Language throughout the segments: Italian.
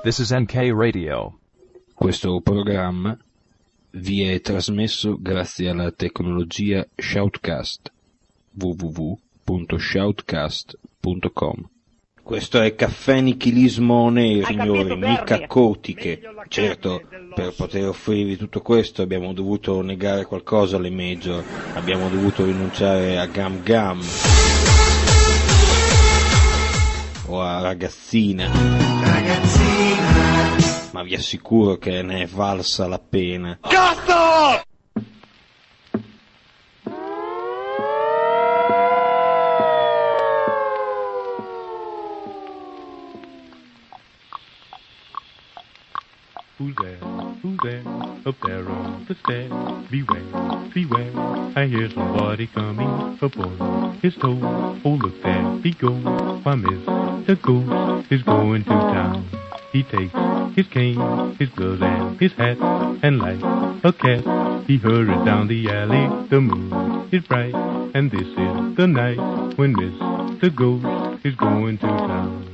This is NK Radio. Questo programma vi è trasmesso grazie alla tecnologia Shoutcast. www.shoutcast.com. Questo è Caffè Nichilismo Nero, signori, mica cotiche. Certo, per poter offrirvi tutto questo abbiamo dovuto negare qualcosa alle major, abbiamo dovuto rinunciare a Gam Gam o a Ragazzina, ma vi assicuro che ne è valsa la pena. Cazzo! Who's there? Who's there? Up there on the stairs. Beware, beware. I hear somebody coming up on his toes. Oh, look there he goes. Why, Mr. Ghost is going to town. He takes his cane, his gloves, and his hat, and like a cat, he hurries down the alley. The moon is bright, and this is the night when Mr. Ghost is going to town.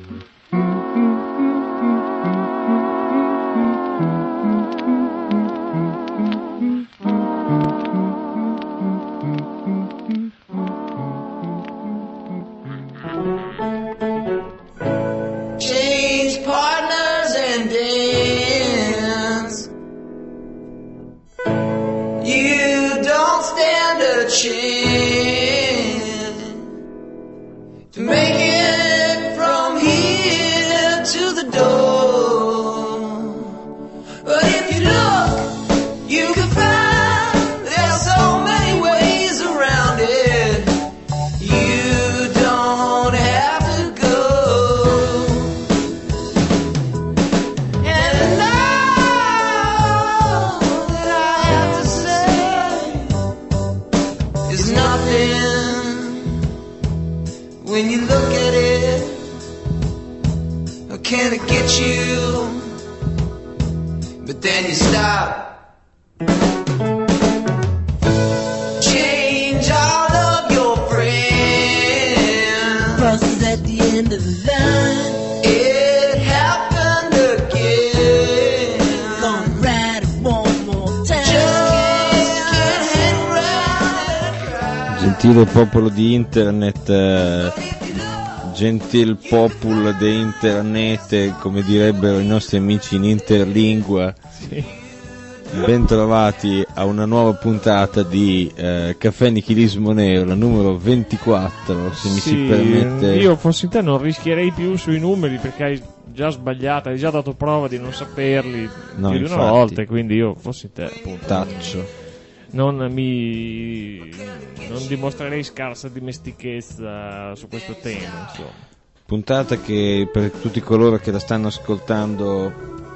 Gentile popolo di internet, gentil popolo di internet, come direbbero i nostri amici in interlingua, sì. Ben trovati a una nuova puntata di Caffè Nichilismo Nero, la numero 24, se mi si permette. Io fossi te non rischierei più sui numeri perché hai già sbagliato, hai già dato prova di non saperli più di una volta, quindi io fossi te appunto taccio. Non dimostrerei scarsa dimestichezza su questo tema, insomma. Puntata che per tutti coloro che la stanno ascoltando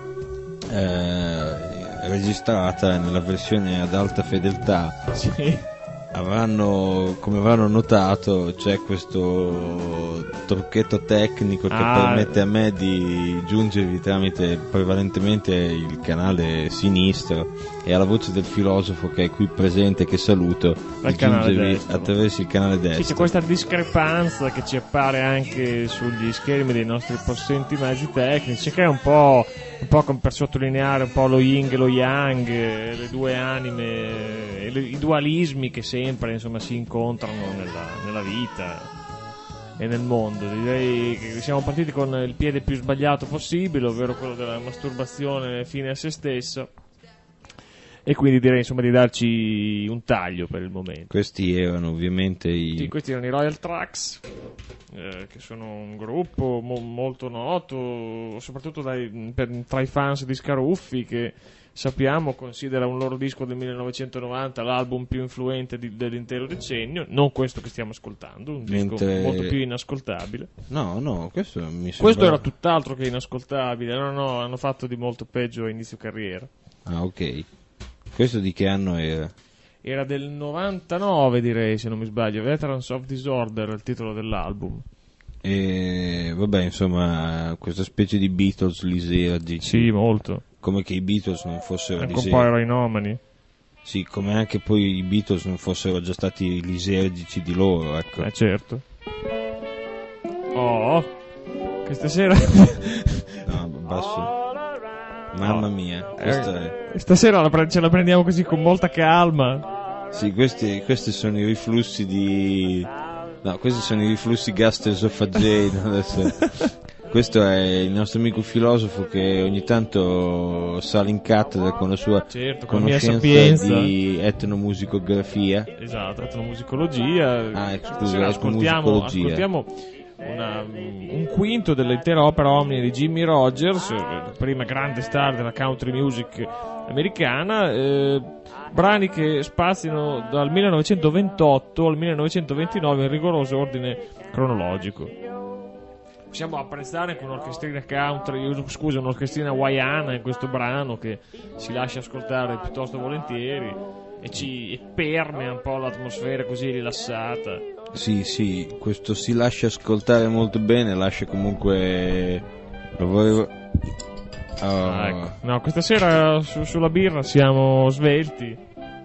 registrata nella versione ad alta fedeltà, sì. Come avranno notato, c'è questo trucchetto tecnico che permette a me di giungervi tramite prevalentemente il canale sinistro e alla voce del filosofo che è qui presente, che saluto, di giungervi attraverso il canale destro. Sì, c'è questa discrepanza che ci appare anche sugli schermi dei nostri possenti mezzi tecnici, che è un po' per sottolineare un po' lo yin e lo yang, le due anime, i dualismi che sempre insomma si incontrano nella vita e nel mondo. Direi che siamo partiti con il piede più sbagliato possibile, ovvero quello della masturbazione fine a se stesso, e quindi direi insomma di darci un taglio per il momento. Questi erano ovviamente questi erano i Royal Tracks, che sono un gruppo molto noto soprattutto tra i fans di Scaruffi, che sappiamo considera un loro disco del 1990 l'album più influente dell'intero decennio, non questo che stiamo ascoltando, un disco molto più inascoltabile. No, questo mi sembra... Questo era tutt'altro che inascoltabile, no, hanno fatto di molto peggio a inizio carriera. Ah, ok. Questo di che anno era? Era del 99, direi, se non mi sbaglio. Veterans of Disorder è il titolo dell'album. E vabbè, insomma, questa specie di Beatles lisergici. Sì, molto. Come che i Beatles non fossero anche un po' eroinomani. Sì, come anche poi i Beatles non fossero già stati lisergici di loro, ecco. Certo. Oh, questa sera... No, basso. Mamma mia, questo è... Stasera ce la prendiamo così con molta calma. Sì, questi sono i riflussi di... No, questi sono i riflussi gastroesofagei. Adesso... Questo è il nostro amico filosofo che ogni tanto sale in cattedra con la sua conoscenza di etnomusicografia. Esatto, etnomusicologia. Scusa, ascoltiamo un quinto dell'intera opera omnia di Jimmy Rogers, la prima grande star della country music americana, brani che spaziano dal 1928 al 1929 in rigoroso ordine cronologico. Possiamo apprezzare anche un'orchestrina country, scusa, un'orchestrina hawaiana in questo brano che si lascia ascoltare piuttosto volentieri e permea un po' l'atmosfera così rilassata. Sì, questo si lascia ascoltare molto bene, lascia comunque... Lo volevo... Ecco. No, questa sera sulla birra siamo svelti.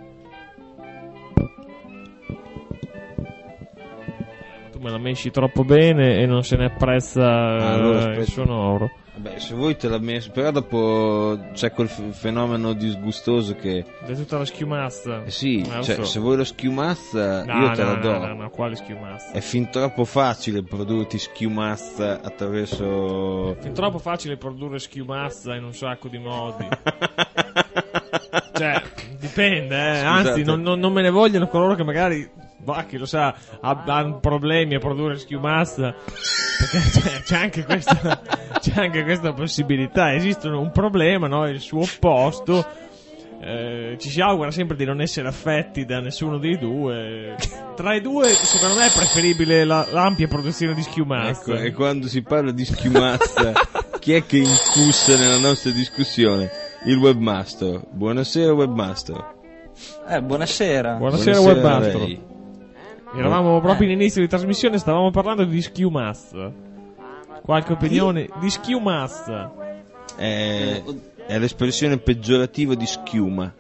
Tu me la mesci troppo bene e non se ne apprezza il sonoro. Beh, se vuoi te l'ha messo, però dopo c'è quel fenomeno disgustoso che... È tutta la schiumazza. Sì, so. Se vuoi la schiumazza io te la do. No, quale schiumazza? È fin troppo facile produrti schiumazza attraverso... È fin troppo facile produrre schiumazza in un sacco di modi. Cioè, dipende, anzi non me ne vogliono coloro che magari... chi lo sa, hanno problemi a produrre schiumazza, perché c'è anche questa possibilità. Esiste un problema, no? Il suo opposto. Ci si augura sempre di non essere affetti da nessuno dei due. Tra i due, secondo me, è preferibile l'ampia produzione di schiumazza. Ecco, e quando si parla di schiumazza, chi è che incussa nella nostra discussione? Il webmaster. Buonasera, webmaster. Buonasera, webmaster. Eravamo proprio in inizio di trasmissione, stavamo parlando di schiumazza. Qualche opinione di schiumazza? È l'espressione peggiorativa di schiuma.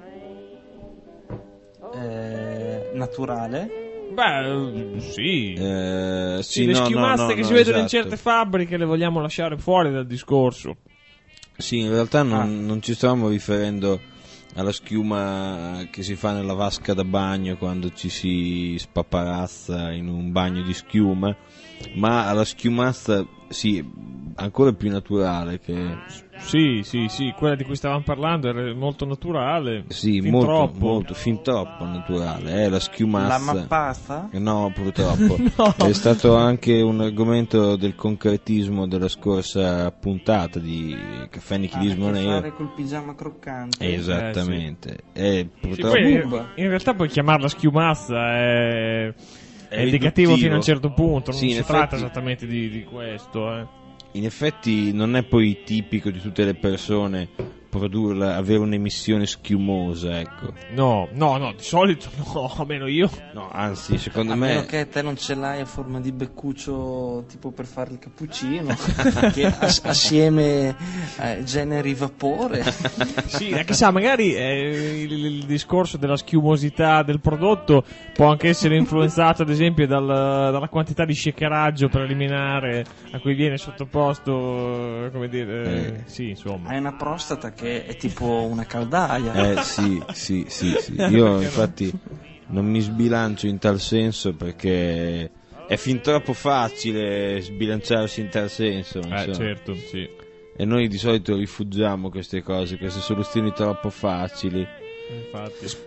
Naturale? Beh, sì. Sì, le schiumazze che si vedono esatto. in certe fabbriche le vogliamo lasciare fuori dal discorso. Sì, in realtà non ci stavamo riferendo alla schiuma che si fa nella vasca da bagno quando ci si spaparazza in un bagno di schiuma, ma alla schiumazza, sì, ancora più naturale che... Sì, quella di cui stavamo parlando era molto naturale. Sì, fin troppo naturale. È la schiumazza. La mappazza? No, purtroppo. No. È stato anche un argomento del concretismo della scorsa puntata di Caffè Nichilismo Nero. Fare col pigiama croccante. Esattamente. Sì. Purtroppo... Poi, in realtà puoi chiamarla schiumazza, è indicativo fino a un certo punto. Non si tratta esattamente di questo, In effetti non è poi tipico di tutte le persone avere un'emissione schiumosa, ecco. No, di solito no, almeno io. No, anzi, secondo a me... meno che te non ce l'hai a forma di beccuccio tipo per fare il cappuccino, che assieme generi vapore. Sì, chissà, magari il discorso della schiumosità del prodotto può anche essere influenzato ad esempio dalla quantità di shakeraggio preliminare a cui viene sottoposto, come dire, sì, insomma. Hai una prostata che è tipo una caldaia. Sì. Io infatti non mi sbilancio in tal senso perché è fin troppo facile sbilanciarsi in tal senso. Certo, sì. E noi di solito rifugiamo queste cose, queste soluzioni troppo facili. Infatti.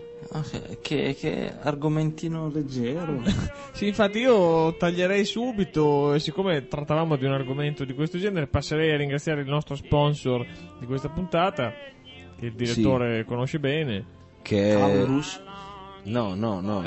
Che argomentino leggero. Sì, infatti io taglierei subito, e siccome trattavamo di un argomento di questo genere, passerei a ringraziare il nostro sponsor di questa puntata, che il direttore conosce bene, che Aulus. No.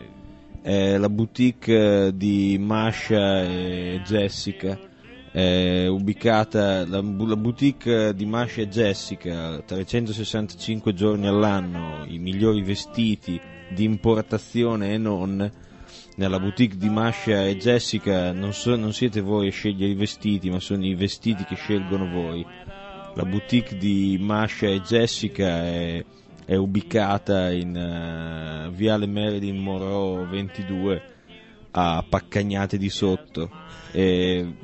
È la boutique di Masha e Jessica. È ubicata la boutique di Masha e Jessica, 365 giorni all'anno, i migliori vestiti di importazione e non. Nella boutique di Masha e Jessica non siete voi a scegliere i vestiti, ma sono i vestiti che scelgono voi. La boutique di Masha e Jessica è ubicata in Viale Marilyn Monroe 22 a Paccagnate di Sotto.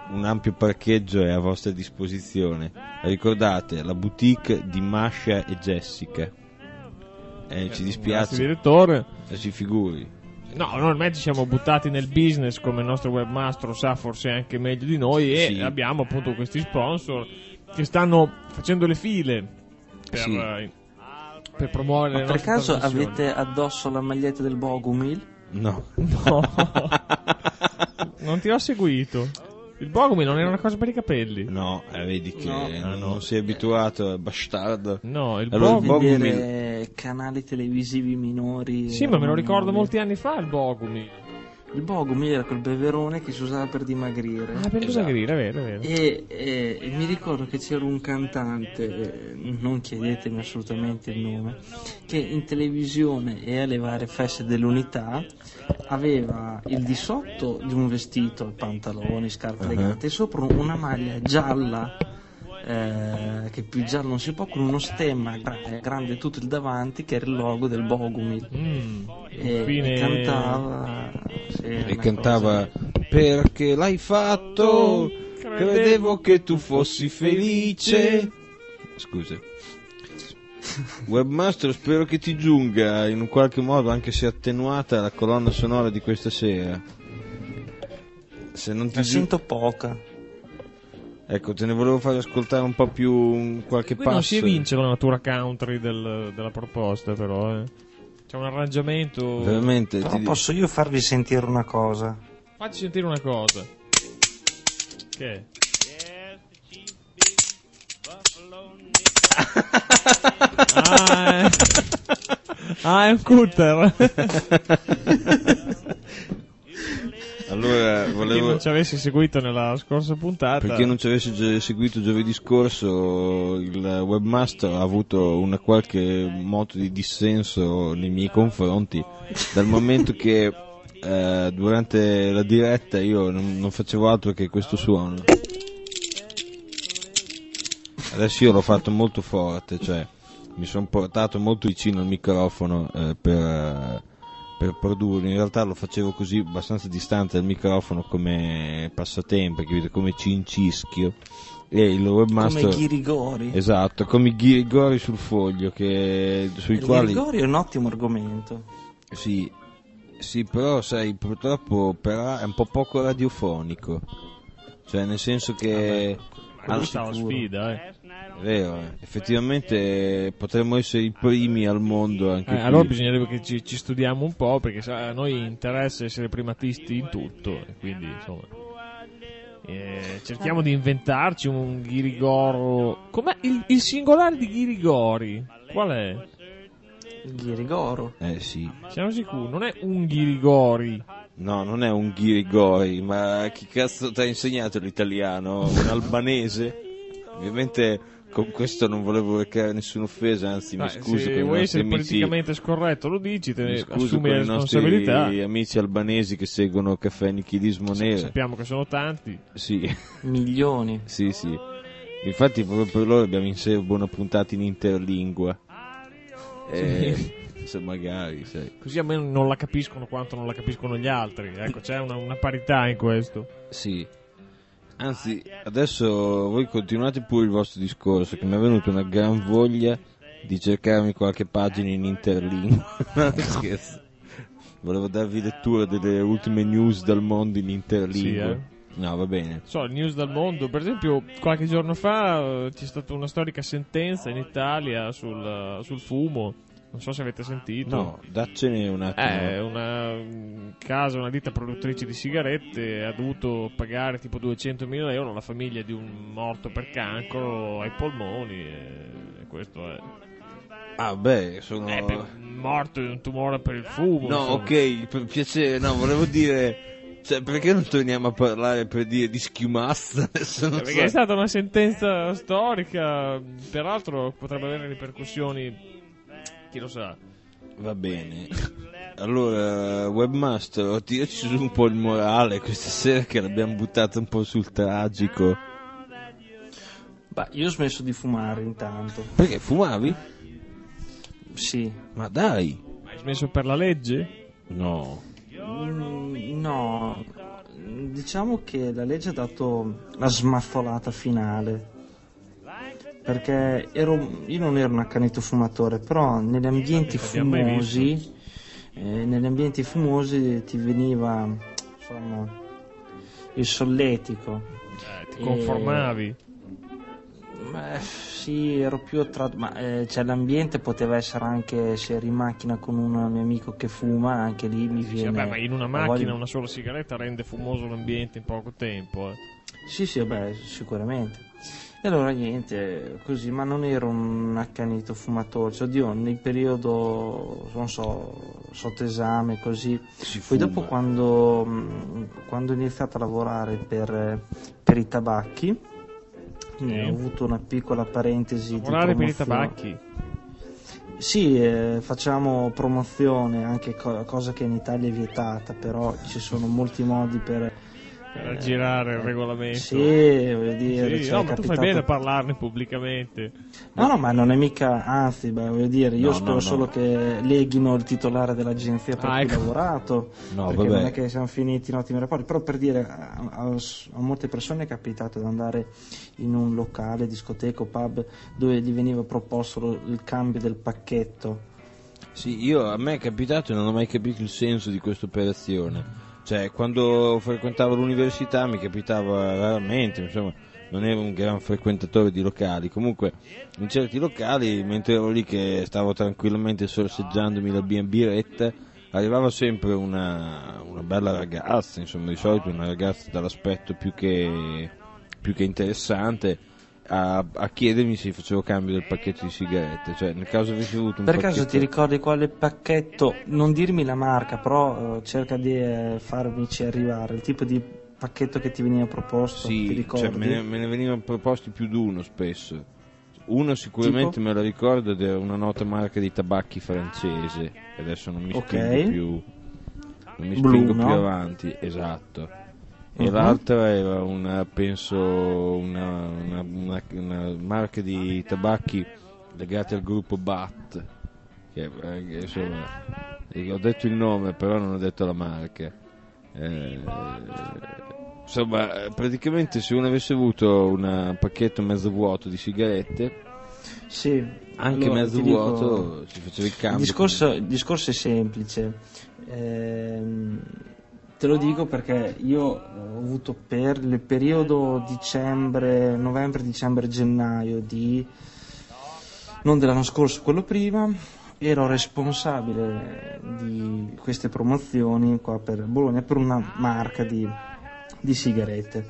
un ampio parcheggio è a vostra disposizione. Ricordate, la boutique di Masha e Jessica. Ci dispiace, Grazie, direttore. si figuri. No, noi ormai ci siamo buttati nel business, come il nostro webmaster sa forse anche meglio di noi, e Sì. abbiamo appunto questi sponsor che stanno facendo le file per, Sì. per promuovere Ma le per nostre caso trasmissioni. avete addosso la maglietta del Bogumil? No. No, non ti ho seguito. Il Bogumi non era una cosa per i capelli. No, vedi che No. non sei abituato, è bastardo. No, il Allora, Bogumi. il Bogumi- Vedere canali televisivi minori. Sì, ma me lo ricordo nuovi. molti anni fa il Bogumi. Il Bogumil era quel beverone che si usava per dimagrire. Ah, per Esatto. dimagrire, è vero, è vero. E mi ricordo che c'era un cantante, non chiedetemi assolutamente il nome, che in televisione e alle varie feste dell'unità aveva il di sotto di un vestito, pantaloni, scarpe eleganti, e sopra una maglia gialla, che più giallo non si può, con uno stemma grande tutto il davanti, che era il logo del Bogumil. Infine- E cantava, sì, E una cantava: perché l'hai fatto? Credevo che tu fossi felice. Scusa. Webmaster, spero che ti giunga in un qualche modo, anche se attenuata, la colonna sonora di questa sera. Se non ti La giunga, sento poca. ecco, te ne volevo fare ascoltare un po' più qualche Qui passo. non si evince la natura country della proposta, però. C'è un arrangiamento. Veramente, Però posso io farvi sentire una cosa? Facci sentire una cosa. Che è? È un cutter. Allora, Per chi volevo... non ci avessi seguito nella scorsa puntata. Per chi non ci avesse seguito giovedì scorso, il webmaster ha avuto una qualche moto di dissenso nei miei confronti, dal momento che durante la diretta io non facevo altro che questo suono. Adesso io l'ho fatto molto forte, cioè mi sono portato molto vicino al microfono per produrlo. In realtà lo facevo così abbastanza distante dal microfono come passatempo, capite? Come cincischio. E il webmaster, Come ghirigori. esatto, come i ghirigori sul foglio, sui Il quali ghirigori è un ottimo argomento. sì, però sai, purtroppo è un po' poco radiofonico, cioè nel senso che Ma questa è una sfida, è vero, effettivamente potremmo essere i primi al mondo anche qui. allora bisognerebbe che ci studiamo un po', perché a noi interessa essere primatisti in tutto, e quindi insomma cerchiamo di inventarci un ghirigoro. Com'è il singolare di ghirigori? Qual è? Il ghirigoro. Sì. Siamo sicuri? Non è un ghirigori? No, non è un ghirigori, ma chi cazzo ti ha insegnato l'italiano? Un albanese? Ovviamente con questo non volevo recare nessuna offesa, anzi mi scuso se con i vuoi nostri essere amici. politicamente scorretto lo dici, te Mi ne scuso assumi con la i responsabilità. nostri amici albanesi che seguono Caffè Nichilismo Nero. Sappiamo che sono tanti. Sì, Milioni. sì. Infatti proprio per loro abbiamo in serbo una puntata in interlingua. Se magari, sai. Così almeno non la capiscono quanto non la capiscono gli altri. Ecco, c'è una parità in questo. Sì. Anzi, adesso voi continuate pure il vostro discorso, che mi è venuta una gran voglia di cercarmi qualche pagina in interlingua. No, scherzo. Volevo darvi lettura delle ultime news dal mondo in interlingua. Sì, No, va bene. il news dal mondo. Per esempio, qualche giorno fa c'è stata una storica sentenza in Italia sul fumo. Non so se avete sentito. No, daccene un attimo. Una ditta produttrice di sigarette ha dovuto pagare tipo 200.000 euro alla famiglia di un morto per cancro ai polmoni, e questo è Ah, beh, sono... morto di un tumore per il fumo. No, insomma. ok, per piacere, no, volevo dire... Cioè, perché non torniamo a parlare per dire di schiumazza? Adesso non Perché è so. stata una sentenza storica, peraltro potrebbe avere ripercussioni, chi lo sa. Va bene. Allora, webmaster, tiraci su un po' il morale questa sera, che l'abbiamo buttata un po' sul tragico. Beh, io ho smesso di fumare intanto. Perché fumavi? Sì. Ma dai. Hai smesso per la legge? No. No, diciamo che la legge ha dato la smazzelata finale, perché io non ero un accanito fumatore, però negli ambienti fumosi ti veniva, insomma, il solletico. Ti conformavi? Sì, ero più attratto, ma cioè, l'ambiente poteva essere anche se eri in macchina con un mio amico che fuma, anche lì mi viene. Sì, vabbè, ma in una macchina una sola sigaretta rende fumoso l'ambiente in poco tempo. Sì, vabbè, sicuramente. E allora niente, così, ma non ero un accanito fumatore, cioè, oddio, nel periodo, non so, sotto esame, così. Poi dopo quando ho iniziato a lavorare per i tabacchi, ho avuto una piccola parentesi di lavorare per i promozione. tabacchi? Sì, facciamo promozione, anche cosa che in Italia è vietata, però ci sono molti modi per aggirare il regolamento. Sì, voglio dire, sì, cioè, ma tu fai bene a parlarne pubblicamente. No, ma non è mica, anzi, voglio dire, io spero solo che leghino il titolare dell'agenzia per cui ho lavorato, perché non è che siamo finiti in ottimi rapporti, però per dire, a molte persone è capitato di andare in un locale, discoteca o pub dove gli veniva proposto il cambio del pacchetto. Sì, a me è capitato e non ho mai capito il senso di questa operazione. Cioè, quando frequentavo l'università mi capitava raramente, insomma, non ero un gran frequentatore di locali. Comunque, in certi locali, mentre ero lì che stavo tranquillamente sorseggiandomi la biretta, arrivava sempre una bella ragazza, insomma, di solito una ragazza dall'aspetto più che interessante, a chiedermi se facevo cambio del pacchetto di sigarette. Cioè, nel caso avessi avuto un per pacchetto... caso ti ricordi quale pacchetto, non dirmi la marca, però cerca di farmici arrivare il tipo di pacchetto che ti veniva proposto? Sì, ti ricordi? cioè me ne venivano proposti più di uno spesso. Uno sicuramente tipo? me lo ricordo, ed era una nota marca di tabacchi francese, adesso non mi spingo più avanti, esatto. E l'altra era una marca di tabacchi legati al gruppo BAT, che insomma, ho detto il nome però non ho detto la marca. Insomma, praticamente se uno avesse avuto un pacchetto mezzo vuoto di sigarette, sì, anche allora, mezzo vuoto, si faceva il cambio. Il discorso è semplice. Te lo dico perché io ho avuto per il periodo novembre, dicembre, gennaio non dell'anno scorso, quello prima, ero responsabile di queste promozioni qua per Bologna per una marca di sigarette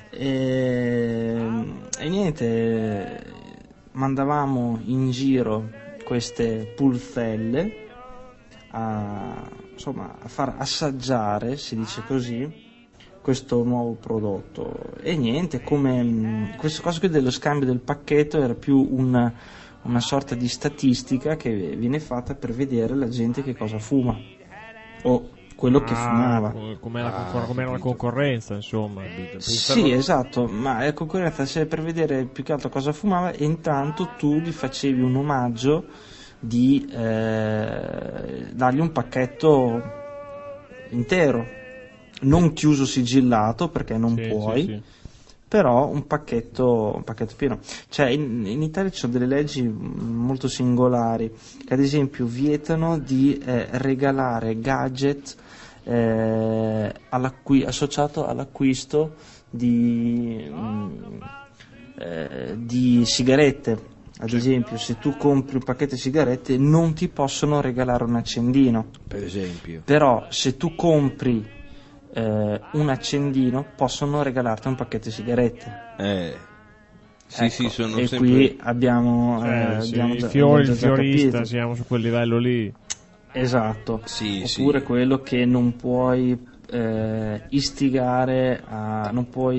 e niente, mandavamo in giro queste pulzelle a far assaggiare, si dice così, questo nuovo prodotto. E niente, come questa cosa qui dello scambio del pacchetto era più una sorta di statistica che viene fatta per vedere la gente che cosa fuma o quello che fumava. Com'era la concorrenza, insomma. Sì, esatto, ma la concorrenza c'è per vedere più che altro cosa fumava, e intanto tu gli facevi un omaggio di dargli un pacchetto intero, non chiuso sigillato perché non puoi, sì. però un pacchetto pieno. Cioè in Italia ci sono delle leggi molto singolari che ad esempio vietano di regalare gadget associato all'acquisto di sigarette. Ad esempio, se tu compri un pacchetto di sigarette non ti possono regalare un accendino, per esempio. Però se tu compri un accendino possono regalarti un pacchetto di sigarette. Sì, sono e sempre... qui abbiamo il fiorista, siamo su quel livello lì. Esatto. Sì, Oppure quello che non puoi istigare a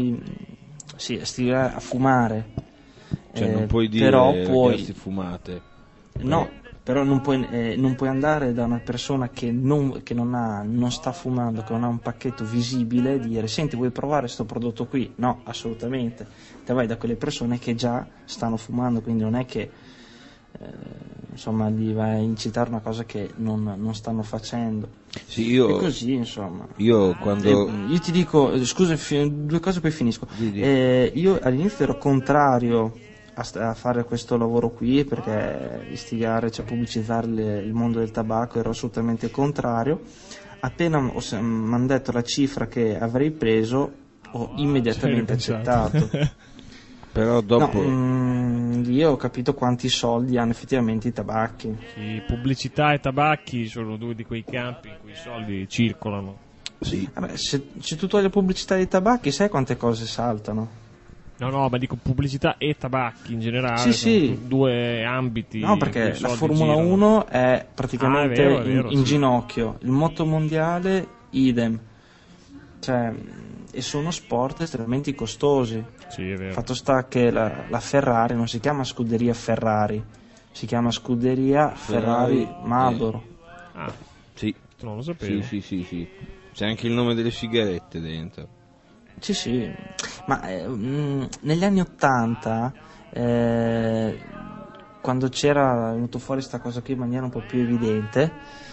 fumare. Cioè non puoi dire però ragazzi fumate. No, però non puoi andare da una persona che non sta fumando, che non ha un pacchetto visibile, e dire: senti, vuoi provare questo prodotto qui? No, assolutamente. Te vai da quelle persone che già stanno fumando, quindi non è che gli vai a incitare una cosa che non stanno facendo. Sì, E così, insomma. io quando... Io ti dico, scusa, due cose poi finisco. Io all'inizio ero contrario a fare questo lavoro qui, perché istigare, cioè pubblicizzare il mondo del tabacco, ero assolutamente contrario. Appena mi hanno detto la cifra che avrei preso, ho immediatamente accettato. Però dopo... Io ho capito quanti soldi hanno effettivamente i tabacchi. Sì, pubblicità e tabacchi sono due di quei campi in cui i soldi circolano. Sì. Vabbè, se tu togli la pubblicità dei tabacchi, sai quante cose saltano? No, ma dico pubblicità e tabacchi in generale. Sì, sì. Sono due ambiti. No, in perché cui i la soldi Formula girano. 1 è praticamente è vero, in sì. ginocchio, il motomondiale idem. Cioè, e sono sport estremamente costosi. Sì, è vero. Fatto sta che la Ferrari non si chiama scuderia Ferrari, si chiama scuderia Ferrari Marlboro. Ah, Sì. non lo sapevo. Sì. C'è anche il nome delle sigarette dentro. Sì, ma negli anni '80, quando c'era venuto fuori sta cosa qui in maniera un po' più evidente,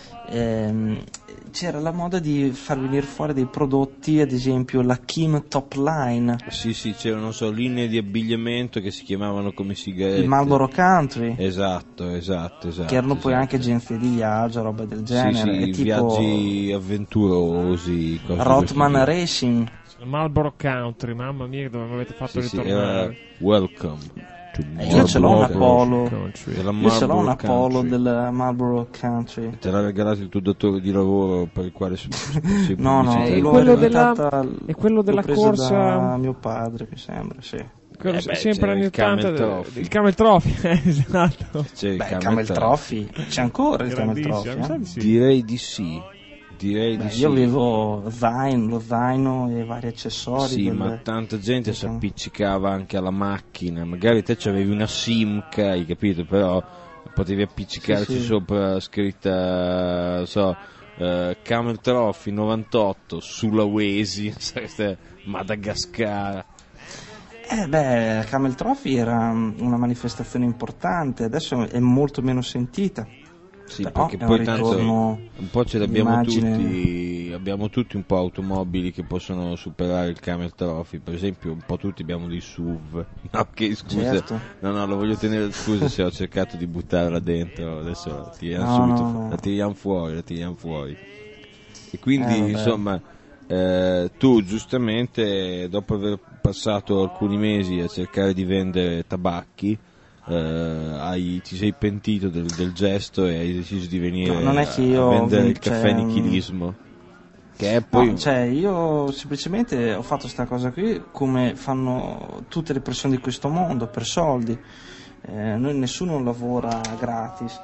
c'era la moda di far venire fuori dei prodotti, ad esempio la Kim Top Line, Sì, c'erano, non so, linee di abbigliamento che si chiamavano come sigarette. il Marlboro Country, Esatto. che erano poi anche agenzie di viaggio, roba del genere, Sì, e tipo viaggi avventurosi. cose di Rothman questo Racing. Il Marlboro Country, mamma mia, dove mi avete fatto tipo. Sì, era ritornare. Welcome to Io ce l'ho una Polo, Country. della io ce l'ho Marlboro una Polo Country. del Marlboro Country. Te l'ha regalato il tuo datore di lavoro per il quale sei No, pubblicitario. l'ho quello ereditata, è quello della l'ho preso corsa- da mio padre, mi sembra, sì. Quello beh, sempre c'era anni il Camel 80. Trophy. Il Camel Trophy, esatto. C'è il Beh, Camel Trophy, c'è ancora il Camel Grandissimo, mi sa Trophy. di sì. Direi di sì. Beh, io avevo lo zaino e vari accessori. Sì, ma tanta gente si appiccicava anche alla macchina. Magari te c'avevi una Simca, hai capito? Però potevi appiccicarci Sì, sì. sopra scritta, non so, Camel Trophy 98 Sulawesi, Madagascar. Camel Trophy era una manifestazione importante, adesso è molto meno sentita. Sì, Però perché è poi un tanto ritorno un po' ce l'abbiamo d'immagine. tutti, abbiamo tutti un po' automobili che possono superare il Camel Trophy, per esempio un po' tutti abbiamo dei SUV. No, che scusa, Certo. no, lo voglio tenere, scusa se ho cercato di buttarla dentro, adesso la tiriamo No, subito, no. la tiriamo fuori. E quindi Vabbè. insomma, tu giustamente dopo aver passato alcuni mesi a cercare di vendere tabacchi, ti sei pentito del gesto e hai deciso di venire No, non è che io a vendere il cioè, caffè nichilismo, che è poi No, cioè io semplicemente ho fatto sta cosa qui come fanno tutte le persone di questo mondo, per soldi. Nessuno lavora gratis.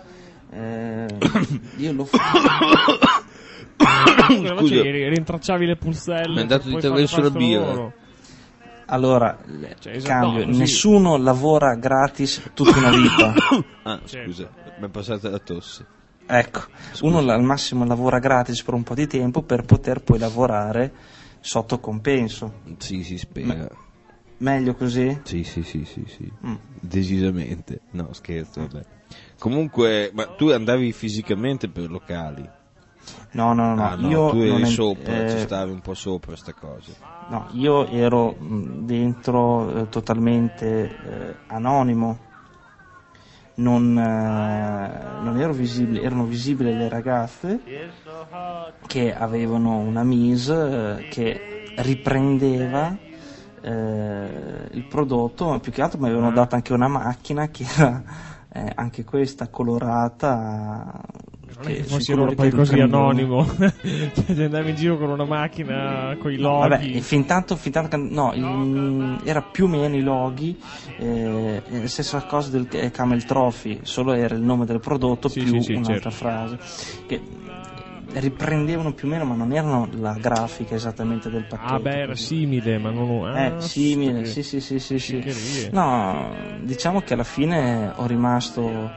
Io lo faccio. Scusa. Rintracciavi le pulselle. Mi è andato per di poi attraverso fare la questo birra. lavoro. Allora, Cioè, cambio, no, così. nessuno lavora gratis tutta una vita. Scusa, mi è passata la tosse. Ecco, uno al massimo lavora gratis per un po' di tempo per poter poi lavorare sotto compenso. Sì, si spera. Meglio così? Sì. Decisamente. No, scherzo, vabbè. Comunque, ma tu andavi fisicamente per locali? No, io tu eri non sopra, ci stavi un po' sopra sta cosa. No, io ero dentro totalmente anonimo, non ero visibile, erano visibili le ragazze che avevano una mise che riprendeva il prodotto, ma più che altro mi avevano dato anche una macchina che era anche questa colorata. Non è che fossi loro poi così anonimo. Cioè, andavi in giro con una macchina con i loghi. Vabbè, fin tanto che era più o meno i loghi, la stessa cosa del Camel Trophy, solo era il nome del prodotto Sì, più sì, un'altra certo. frase che riprendevano più o meno, ma non erano la grafica esattamente del pacchetto. Ah, beh, era simile, ma non. Simile, sì. Schiccherie. No, diciamo che alla fine ho rimasto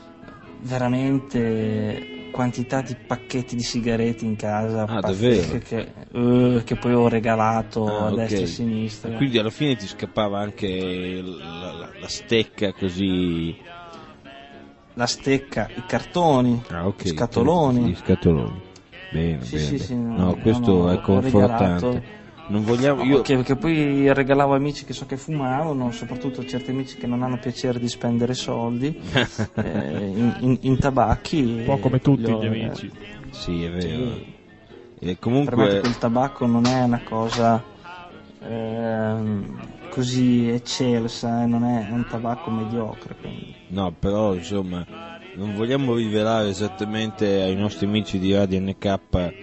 veramente quantità di pacchetti di sigarette in casa davvero? che poi ho regalato a destra e a ok. sinistra. Quindi alla fine ti scappava anche la stecca così. La stecca, i cartoni, Ok. i scatoloni. Gli scatoloni. Bene, Sì, bene. sì, sì, no, questo è ho confortante. regalato. Non vogliamo io Che poi regalavo a amici che so che fumavano, soprattutto certi amici che non hanno piacere di spendere soldi in tabacchi. Un po' come tutti gli amici. Sì, è vero. Sì. E Per me comunque il tabacco non è una cosa così eccelsa, non è un tabacco mediocre. Quindi. no, però insomma, non vogliamo rivelare esattamente ai nostri amici di Radio NK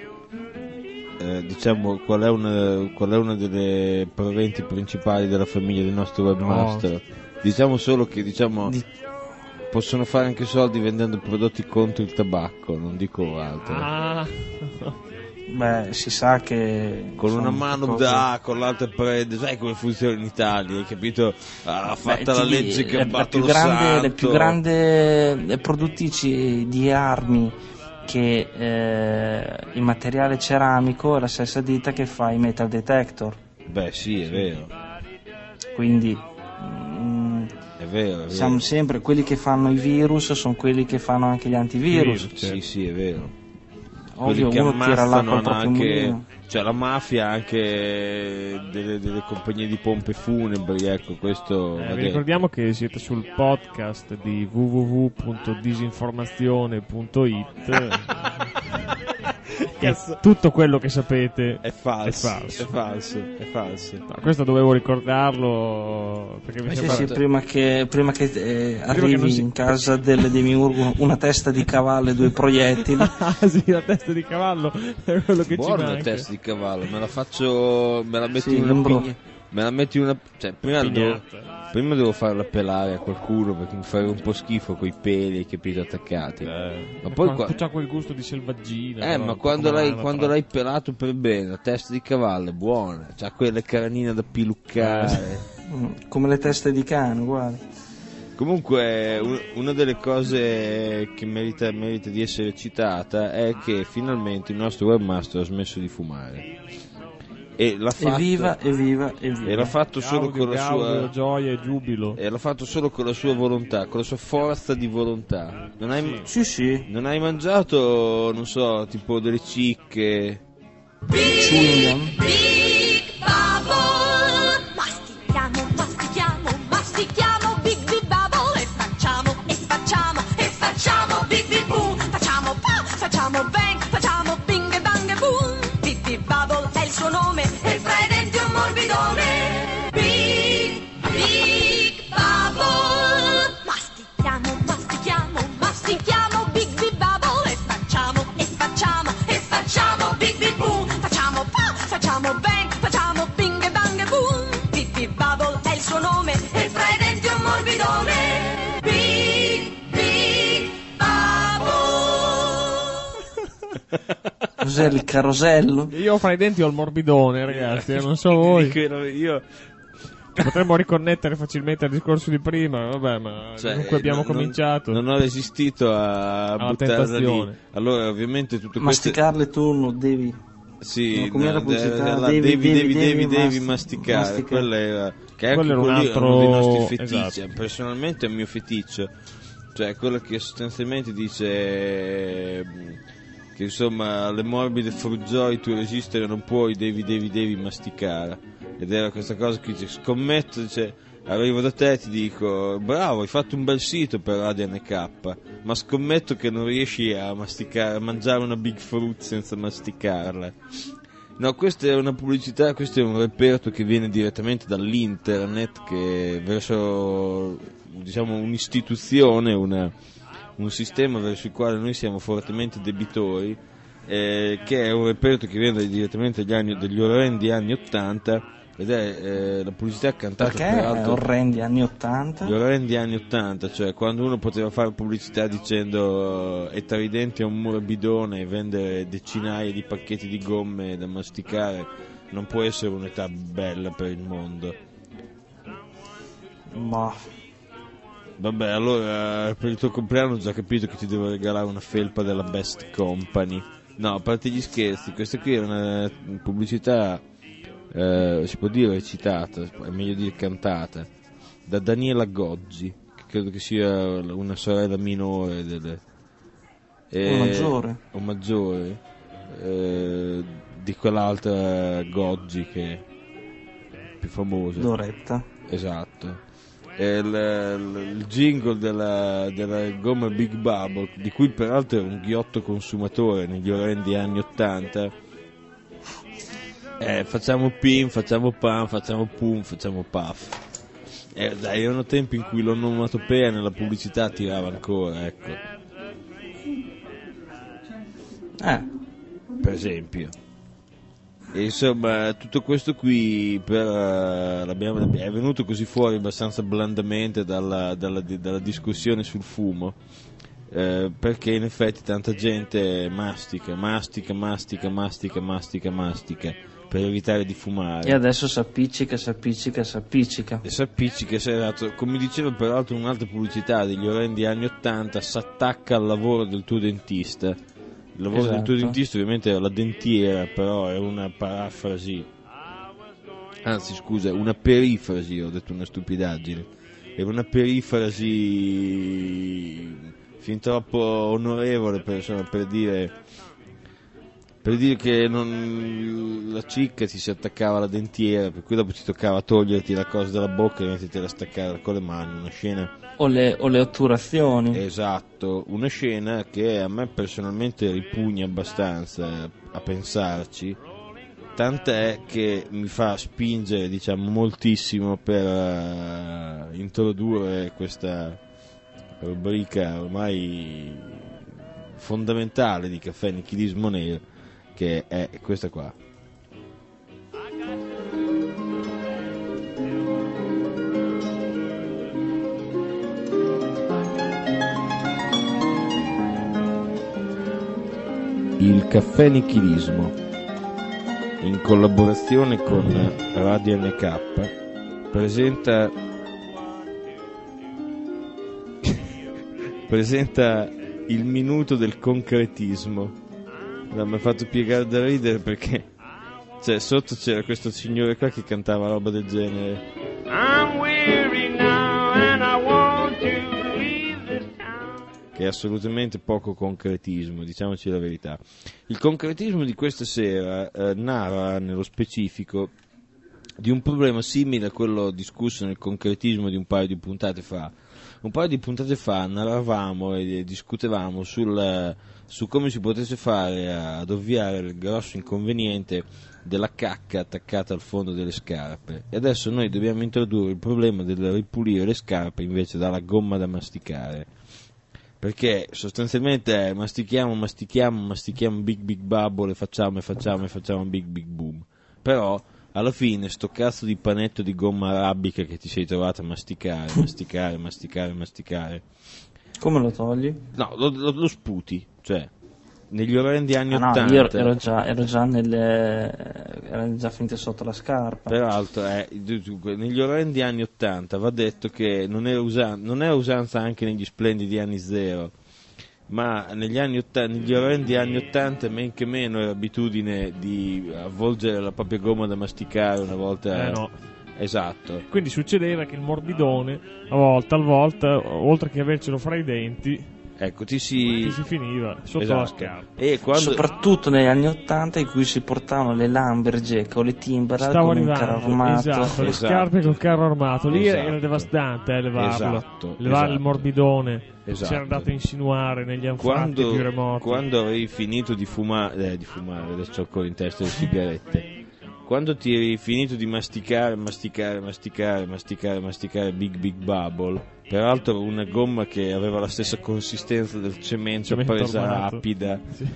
diciamo qual è una delle proventi principali della famiglia del nostro webmaster. Diciamo solo che possono fare anche soldi vendendo prodotti contro il tabacco, non dico altro. Beh, si sa che Con una mano dà, con l'altra prende, sai come funziona in Italia, hai capito? Ha fatto la legge che ha battuto lo santo. Le più grandi produttrici di armi che il materiale ceramico è la stessa ditta che fa i metal detector. Beh sì, è vero. Quindi È vero. siamo sempre quelli che fanno i virus, sono quelli che fanno anche gli antivirus. Sì, è vero. Ovvio, Quelli che uno tira l'acqua al ammazzano proprio mulino. cioè la mafia anche delle compagnie di pompe funebri, ecco, questo va Vi detto. ricordiamo che siete sul podcast di www.disinformazione.it che tutto quello che sapete È falso. No, questo dovevo ricordarlo perché mi sembra Sì, prima che arrivi in casa del Demiurgo una testa di cavallo e 2 proiettili. sì, la testa di cavallo è quello che Buona ci la manca. testa di cavallo, me la metti Sì, in una l'ombro. pigna, me la metti in una, cioè prima devo farla pelare a qualcuno perché mi farebbe un po' schifo coi peli, capito, attaccati. Ma poi c'ha quel gusto di selvaggina. ma quando l'hai pelato per bene, la testa di cavallo è buona, c'ha quelle caranine da piluccare. Come le teste di cane, uguali. Comunque una delle cose che merita di essere citata è che finalmente il nostro webmaster ha smesso di fumare. E l'ha fatto, Evviva. e l'ha fatto solo con la sua gioia e giubilo. e l'ha fatto solo con la sua volontà, con la sua forza di volontà. Non hai, Sì. non hai mangiato, non so, tipo delle cicche? Chewing gum. Big Bubble, mastichiamo Big Big Bubble e facciamo Big Big Boom, facciamo pa, facciamo bang, facciamo bing e bang e boom. Big Big Bubble è il suo nome e fra i denti un morbidone. Big Bubble, mastichiamo Big Big Bubble e facciamo Big Big Boom, facciamo pa, facciamo bang, facciamo bing e bang e boom. Big Big Bubble è il suo nome e fra i denti un morbidone. Big Bubble. Cos'è il carosello? Io fra i denti ho il morbidone, ragazzi, non so voi. Io Potremmo riconnettere facilmente al discorso di prima, vabbè, ma comunque abbiamo cominciato. Non ho resistito a alla buttarla lì. tentazione. Allora, ovviamente tutto questo. Masticarle tu non devi. Sì, No, com'era la pubblicità? devi masticare. Quello era, che è anche Quello era un quello altro- uno dei nostri feticci. esatto. Personalmente è il mio feticcio, cioè quello che sostanzialmente dice che insomma alle morbide fruggioи tu resistere non puoi, devi masticare. Ed era questa cosa che dice, scommetto, dice, arrivo da te e ti dico, bravo, hai fatto un bel sito per Radio NK, ma scommetto che non riesci a masticare, a mangiare una Big Fruit senza masticarla. No, questa è una pubblicità, questo è un reperto che viene direttamente dall'internet, che verso, diciamo, un'istituzione, un sistema verso il quale noi siamo fortemente debitori, che è un reperto che viene direttamente dagli orrendi anni 80, ed è la pubblicità cantata Perché peraltro orrendi anni 80? gli orrendi anni 80, cioè quando uno poteva fare pubblicità dicendo è tra i denti a un morbidone e vendere decinaia di pacchetti di gomme da masticare, non può essere un'età bella per il mondo. Ma Vabbè, allora per il tuo compleanno ho già capito che ti devo regalare una felpa della Best Company. No, a parte gli scherzi, questa qui è una pubblicità, si può dire recitata, è meglio dire cantata, da Daniela Gozzi, che credo che sia una sorella minore o maggiore. o maggiore. di quell'altra Goggi che è più famosa. Doretta. Esatto. Il jingle della gomma Big Bubble, di cui peraltro era un ghiotto consumatore negli orrendi anni 80. Facciamo pin, facciamo pan, facciamo pum, facciamo puff. Dai, erano tempi in cui l'onomatopea nella pubblicità tirava ancora, ecco. Per esempio. E insomma, tutto questo qui è venuto così fuori abbastanza blandamente dalla discussione sul fumo, perché in effetti tanta gente mastica per evitare di fumare. E adesso s'appiccica. E s'appiccica, esatto. Come diceva peraltro un'altra pubblicità degli orrendi anni 80, s'attacca al lavoro del tuo dentista. Il lavoro del tuo dentista ovviamente è la dentiera, però è una parafrasi, anzi scusa, una perifrasi, ho detto una stupidaggine, è una perifrasi fin troppo onorevole per dire che la cicca ti si attaccava alla dentiera, per cui dopo ti toccava toglierti la cosa dalla bocca e metterti a staccare con le mani, una scena... O le otturazioni. Esatto, una scena che a me personalmente ripugna abbastanza a pensarci, tant'è che mi fa spingere, diciamo, moltissimo per introdurre questa rubrica ormai fondamentale di Caffè Nichilismo Nero, che è questa qua. Il Caffè Nichilismo, in collaborazione con Radio NK, presenta il minuto del concretismo. Mi ha fatto piegare da ridere perché sotto c'era questo signore qua che cantava roba del genere. I'm weary now and I want to leave this town. Che è assolutamente poco concretismo, diciamoci la verità. Il concretismo di questa sera narra nello specifico di un problema simile a quello discusso nel concretismo di un paio di puntate fa. Un paio di puntate fa narravamo e discutevamo su come si potesse fare ad ovviare il grosso inconveniente della cacca attaccata al fondo delle scarpe, e adesso noi dobbiamo introdurre il problema del ripulire le scarpe invece dalla gomma da masticare, perché sostanzialmente mastichiamo big bubble e facciamo big boom, però alla fine sto cazzo di panetto di gomma arabica che ti sei trovato a masticare. Come lo togli? No, lo sputi, cioè negli orrendi anni 80. No, io ero già era già finito sotto la scarpa. Peraltro, negli orrendi anni 80 va detto che non era usanza anche negli splendidi anni zero, ma negli orrendi anni 80 men che meno era abitudine di avvolgere la propria gomma da masticare una volta. No. Esatto. Quindi succedeva che il morbidone, talvolta, oltre che avercelo fra i denti, ecco, ti si finiva sotto la scarpa. E soprattutto negli anni 80 in cui si portavano le Lumberjack o le Timberland con un carro armato. Esatto, le scarpe col carro armato. Lì era devastante levarlo. Levare il morbidone. Si era andato a insinuare negli anfratti più remoti. Quando avevi finito di fumare, adesso ho ancora in testa le sigarette. Quando ti eri finito di masticare big bubble, peraltro una gomma che aveva la stessa consistenza del cemento presa rapida, sì.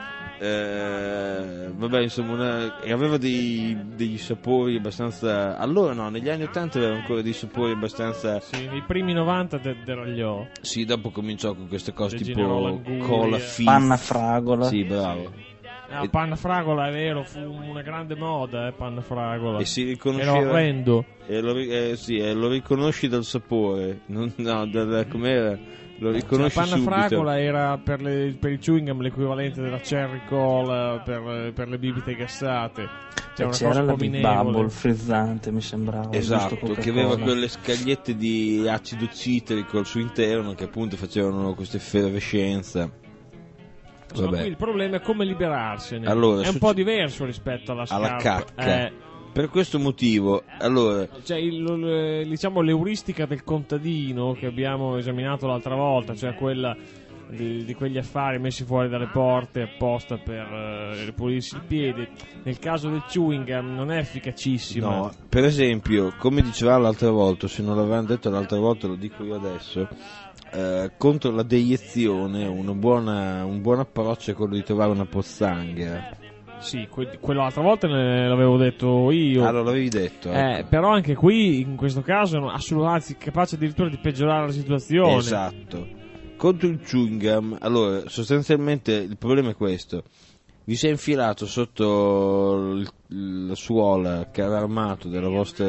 Vabbè, insomma, e aveva degli sapori abbastanza. Allora no, negli anni 80 aveva ancora dei sapori abbastanza. Sì, nei primi 90 deragliò. Sì, dopo cominciò con queste cose tipo cola fizz, panna fragola. Sì, bravo. Panna fragola, è vero, fu una grande moda, panna fragola. E si riconosceva. Era orrendo. Lo riconosci dal sapore. Com'era? Lo riconosci la panna subito. Fragola era per i chewing gum l'equivalente della cherry cola per le bibite gassate. C'era la Big Bubble frizzante, mi sembrava. Esatto, che aveva quelle scagliette di acido citrico al suo interno che appunto facevano questa effervescenza. Insomma, qui il problema è come liberarsene. Allora, è un po' diverso rispetto alla alla scarpa. cacca. Per questo motivo, allora, Cioè, diciamo l'euristica del contadino che abbiamo esaminato l'altra volta, cioè quella di quegli affari messi fuori dalle porte apposta per pulirsi il piede, nel caso del chewing gum non è efficacissima. no, per esempio, come dicevamo l'altra volta, se non l'avevamo detto l'altra volta lo dico io adesso, contro la deiezione un buon approccio è quello di trovare una pozzanghera. Sì, quello l'altra volta l'avevo detto io. Ah, lo l'avevi detto, ecco. Però anche qui, in questo caso, anzi, capace addirittura di peggiorare la situazione. Esatto. Contro il chewing gum, allora, sostanzialmente il problema è questo. Vi si è infilato sotto la suola carro armato delle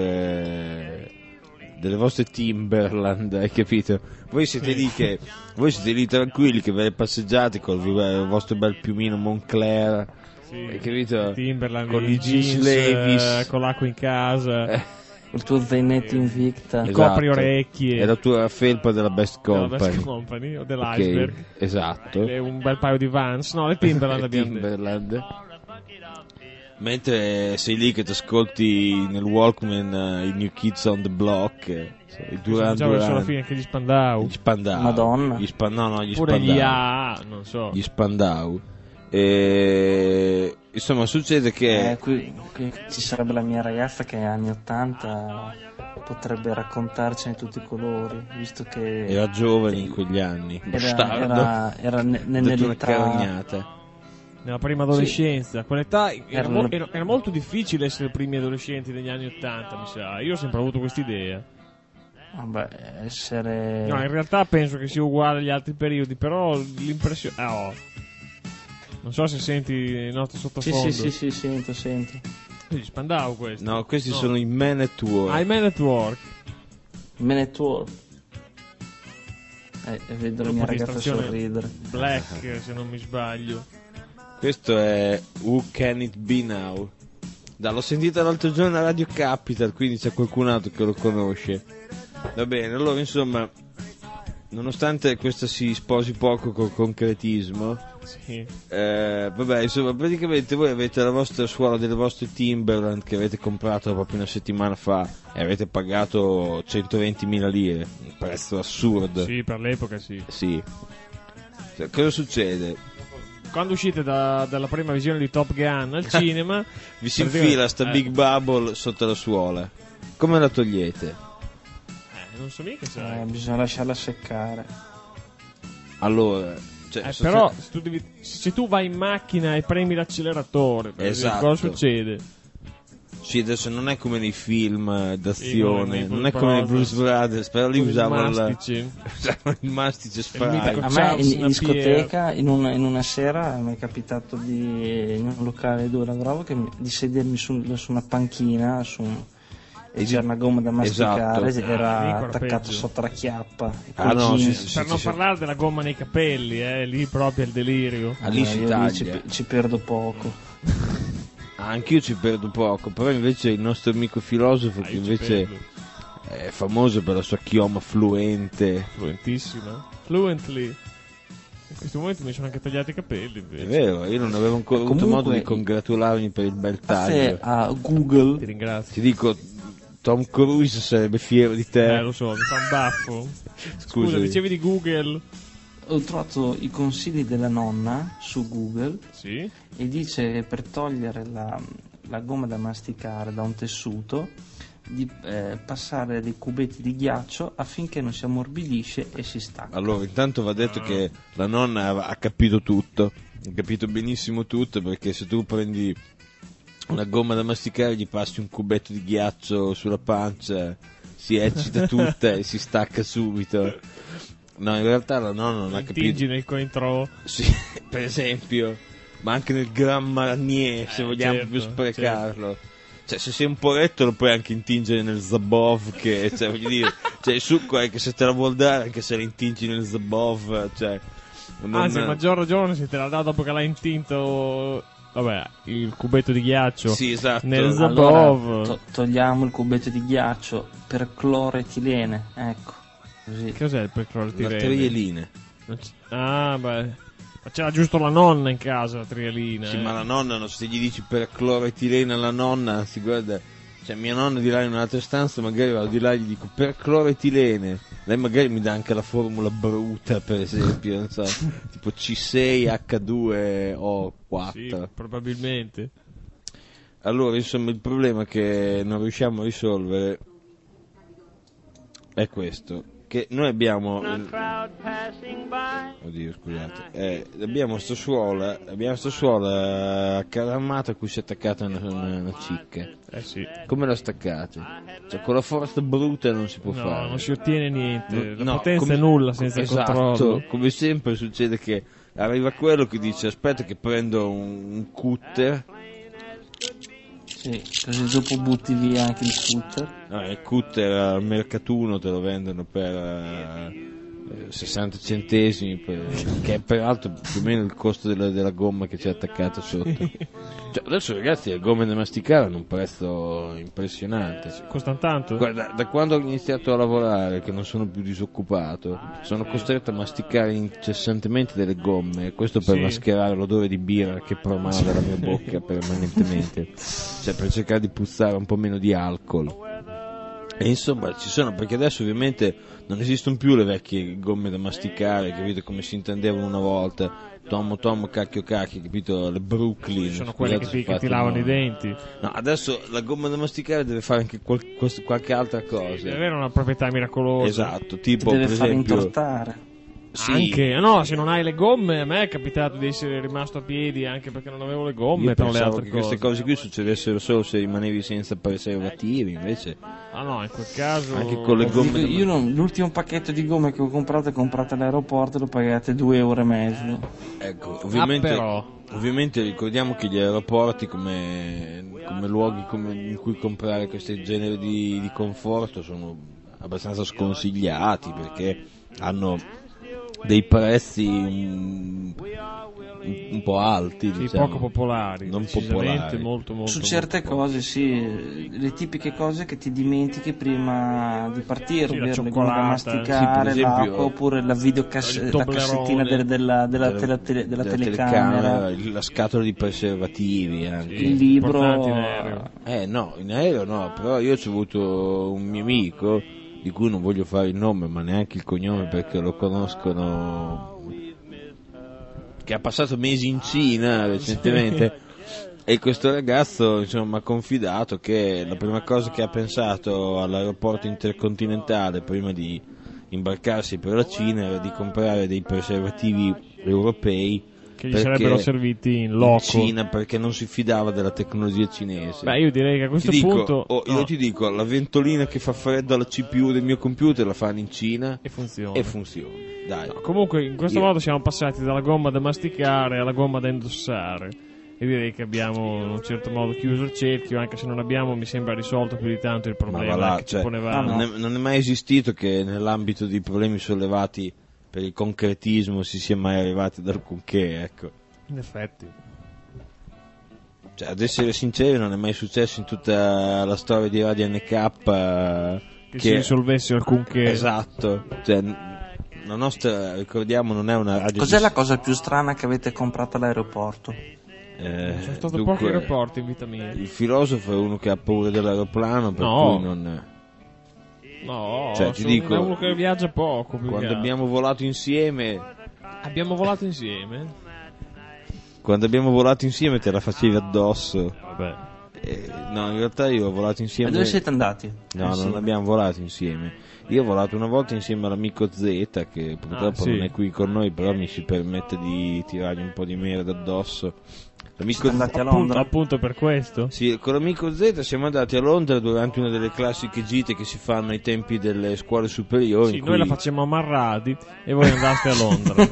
vostre Timberland, hai capito? Voi siete lì tranquilli che ve le passeggiate con il vostro bel piumino Moncler, hai capito? Timberland, con i i jeans jeans, Levi's, con l'acqua in casa, il tuo zainetto Invicta. Esatto. copri orecchie. E la tua felpa della Best della Company, Best Company o dell'iceberg. Ok, esatto. E un bel paio di Vans. No, le Timberland abbiamo detto. Timberland. Mentre sei lì che ti ascolti nel Walkman i New Kids on the Block, i Duran Facciamo verso la Duran, fine anche gli Spandau. gli Spandau, Madonna. gli Pure Spandau, gli A, non so. gli Spandau. E insomma succede che Qui ci sarebbe la mia ragazza che anni 80 potrebbe raccontarcene tutti i colori, visto che era giovane in quegli anni, era detto una nell'età. carognata. Nella prima adolescenza, a quell'età Erano- era molto difficile essere primi adolescenti negli anni 80, mi sa. Io ho sempre avuto quest'idea. Vabbè, essere No, in realtà penso che sia uguale agli altri periodi, però l'impressione... Non so se senti il nostro sottofondo. sì, sento. Gli Spandau questi. No, questi sono i Men at Work. I Man at Work. Man at Work. Vedo la Un mia po' di ragazza stazione sorridere. Black, se non mi sbaglio. Questo è Who Can It Be Now? L'ho sentito l'altro giorno a Radio Capital, quindi c'è qualcun altro che lo conosce. Va bene, allora insomma, nonostante questa si sposi poco col concretismo, Sì. vabbè, insomma, praticamente voi avete la vostra suola delle vostre Timberland che avete comprato proprio una settimana fa e avete pagato 120.000 lire, un prezzo assurdo. Sì, per l'epoca sì. Sì. Cioè, cosa succede? Quando uscite dalla prima visione di Top Gun al cinema, Vi si infila sta Big Bubble sotto la suola. Come la togliete? non so mica sai. Bisogna lasciarla seccare. Allora, Però se tu vai in macchina e premi l'acceleratore, per esempio, Esatto. cosa succede? sì, adesso non è come nei film d'azione, Sì, come non è come nei Blues Brothers, però lì Con il usavano mastice. il mastice mitico spray. A me Charles in Napier. discoteca, in una sera, mi è capitato in un locale dove lavoravo di sedermi su una panchina e c'era una gomma da masticare, Esatto. era lì ancora attaccata peggio. sotto la chiappa. Ah, no, jeans. sì, Per non parlare della gomma nei capelli, lì proprio il delirio. Ah, lì si Io taglia. ci perdo poco. Anch'io ci perdo poco, però invece il nostro amico filosofo che Io ci invece perdo. è famoso per la sua chioma fluente. Fluentissima. Fluently. In questo momento mi sono anche tagliati i capelli È invece. vero, io non avevo ancora avuto Comunque, modo di congratularmi per il bel Grazie taglio. a Ti Google ringrazio. Ti dico, Tom Cruise sarebbe fiero di te. Lo so, mi fa un baffo. Scusa, Scusa, dicevi di Google? ho trovato i consigli della nonna su Google Sì. e dice che per togliere la gomma da masticare da un tessuto di passare dei cubetti di ghiaccio affinché non si ammorbidisce e si stacca. Allora, intanto va detto che la nonna ha capito tutto, ha capito benissimo tutto, perché se tu prendi una gomma da masticare, gli passi un cubetto di ghiaccio sulla pancia, si eccita tutta e si stacca subito. No, in realtà la nonna non ha Tingi capito. nel cointro. Sì, per esempio, ma anche nel Grand Marnier, se vogliamo certo, più sprecarlo. Cioè, se sei un poretto lo puoi anche intingere nel Zabov, che, cioè, voglio dire, cioè, il succo è che se te la vuol dare, anche se la intingi nel Zabov, cioè... non- Anzi, a maggior ragione se te la dà dopo che l'hai intinto, vabbè, il cubetto di ghiaccio Sì, esatto. nel Allora, Zabov. togliamo il cubetto di ghiaccio per cloretilene, ecco. Così. Che cos'è il La percloretirene? trieline. Ah, beh. Ma c'era giusto la nonna in casa, la trialina. Sì, ma la nonna, se gli dici percloretilene alla nonna, si guarda, cioè mia nonna di là in un'altra stanza, magari vado di là e gli dico percloretilene, lei magari mi dà anche la formula bruta, per esempio, non so, tipo C6H2O4. Sì, probabilmente. Allora, insomma, il problema che non riusciamo a risolvere è questo, che noi abbiamo oddio, scusate, abbiamo sta suola a caramata a cui si è attaccata una cicca. Sì. Come la staccate? Cioè, con la forza bruta non si può fare. No, non si ottiene niente. La No, potenza è nulla senza esatto, controllo. come sempre succede che arriva quello che dice aspetta che prendo un cutter. Sì, così dopo butti via anche il cutter. Il cutter al mercatuno te lo vendono per 60 centesimi, che è peraltro più o meno il costo della gomma che c'è attaccata sotto. Cioè, adesso ragazzi le gomme da masticare hanno un prezzo impressionante. Costano tanto? Guarda, da quando ho iniziato a lavorare, che non sono più disoccupato, sono costretto a masticare incessantemente delle gomme, questo per mascherare l'odore di birra che promana dalla mia bocca permanentemente, cioè per cercare di puzzare un po' meno di alcol. E insomma ci sono, perché adesso ovviamente non esistono più le vecchie gomme da masticare, capito, come si intendevano una volta, tomo, cacchio, capito, le Brooklyn. Sono quelle che ti lavano i denti. No, adesso la gomma da masticare deve fare anche qualche altra cosa. Deve avere una proprietà miracolosa. Esatto, tipo deve per far esempio intortare. sì. Anche, no, se non hai le gomme, a me è capitato di essere rimasto a piedi anche perché non avevo le gomme, Io tra le pensavo altre che cose. queste cose qui succedessero solo se rimanevi senza preservativi, invece Ah no, in quel caso anche con le gomme Io l'ultimo pacchetto di gomme che ho comprato all'aeroporto lo pagate 2,50 €. ecco, però ovviamente ricordiamo che gli aeroporti come luoghi in cui comprare questo genere di conforto sono abbastanza sconsigliati perché hanno dei prezzi un po' alti, sì, diciamo, poco popolari, non decisamente popolari. molto Su certe cose sì, le tipiche cose che ti dimentichi prima di partire, Sì, la ovvero le gomme da cioccolata. masticare, Sì, per esempio, l'acqua, oppure la il la cassettina Toblerone. della telecamera, la scatola di preservativi anche. Sì, il libro. importanti in aereo. No, in aereo no, però io ho avuto un mio amico di cui non voglio fare il nome ma neanche il cognome perché lo conoscono, che ha passato mesi in Cina recentemente e questo ragazzo insomma mi ha confidato che la prima cosa che ha pensato all'aeroporto intercontinentale prima di imbarcarsi per la Cina era di comprare dei preservativi europei che gli sarebbero serviti in loco. in Cina, perché non si fidava della tecnologia cinese. Beh, io direi che a questo punto io ti dico, la ventolina che fa freddo alla CPU del mio computer la fanno in Cina e funziona. Dai. No, comunque in questo modo siamo passati dalla gomma da masticare alla gomma da indossare e direi che abbiamo in un certo modo chiuso il cerchio, anche se non abbiamo, mi sembra, risolto più di tanto il problema che ci ponevamo. Non è mai esistito che nell'ambito dei problemi sollevati per il concretismo si sia mai arrivati ad alcunché, ecco. In effetti. Cioè, ad essere sinceri, non è mai successo in tutta la storia di Radio NK che si risolvesse alcunché. Esatto. Cioè, la nostra, ricordiamo, non è una radio. Cos'è la cosa più strana che avete comprato all'aeroporto? Sono stato pochi aeroporti in vita mia. Il filosofo è uno che ha paura dell'aeroplano, per cui non. No, cioè, ti dico, è uno che viaggia poco. Quando abbiamo volato insieme. Abbiamo volato insieme? Quando abbiamo volato insieme te la facevi addosso. Vabbè. No, in realtà io ho volato insieme. Ma dove siete andati? No, non abbiamo volato insieme. Io ho volato una volta insieme all'amico Z, che purtroppo non è qui con noi, però mi si permette di tirargli un po' di merda addosso. Siete andati a Londra? Appunto per questo? Sì, con l'amico Z siamo andati a Londra durante una delle classiche gite che si fanno ai tempi delle scuole superiori. Sì, noi la facciamo a Marradi e voi andaste a Londra.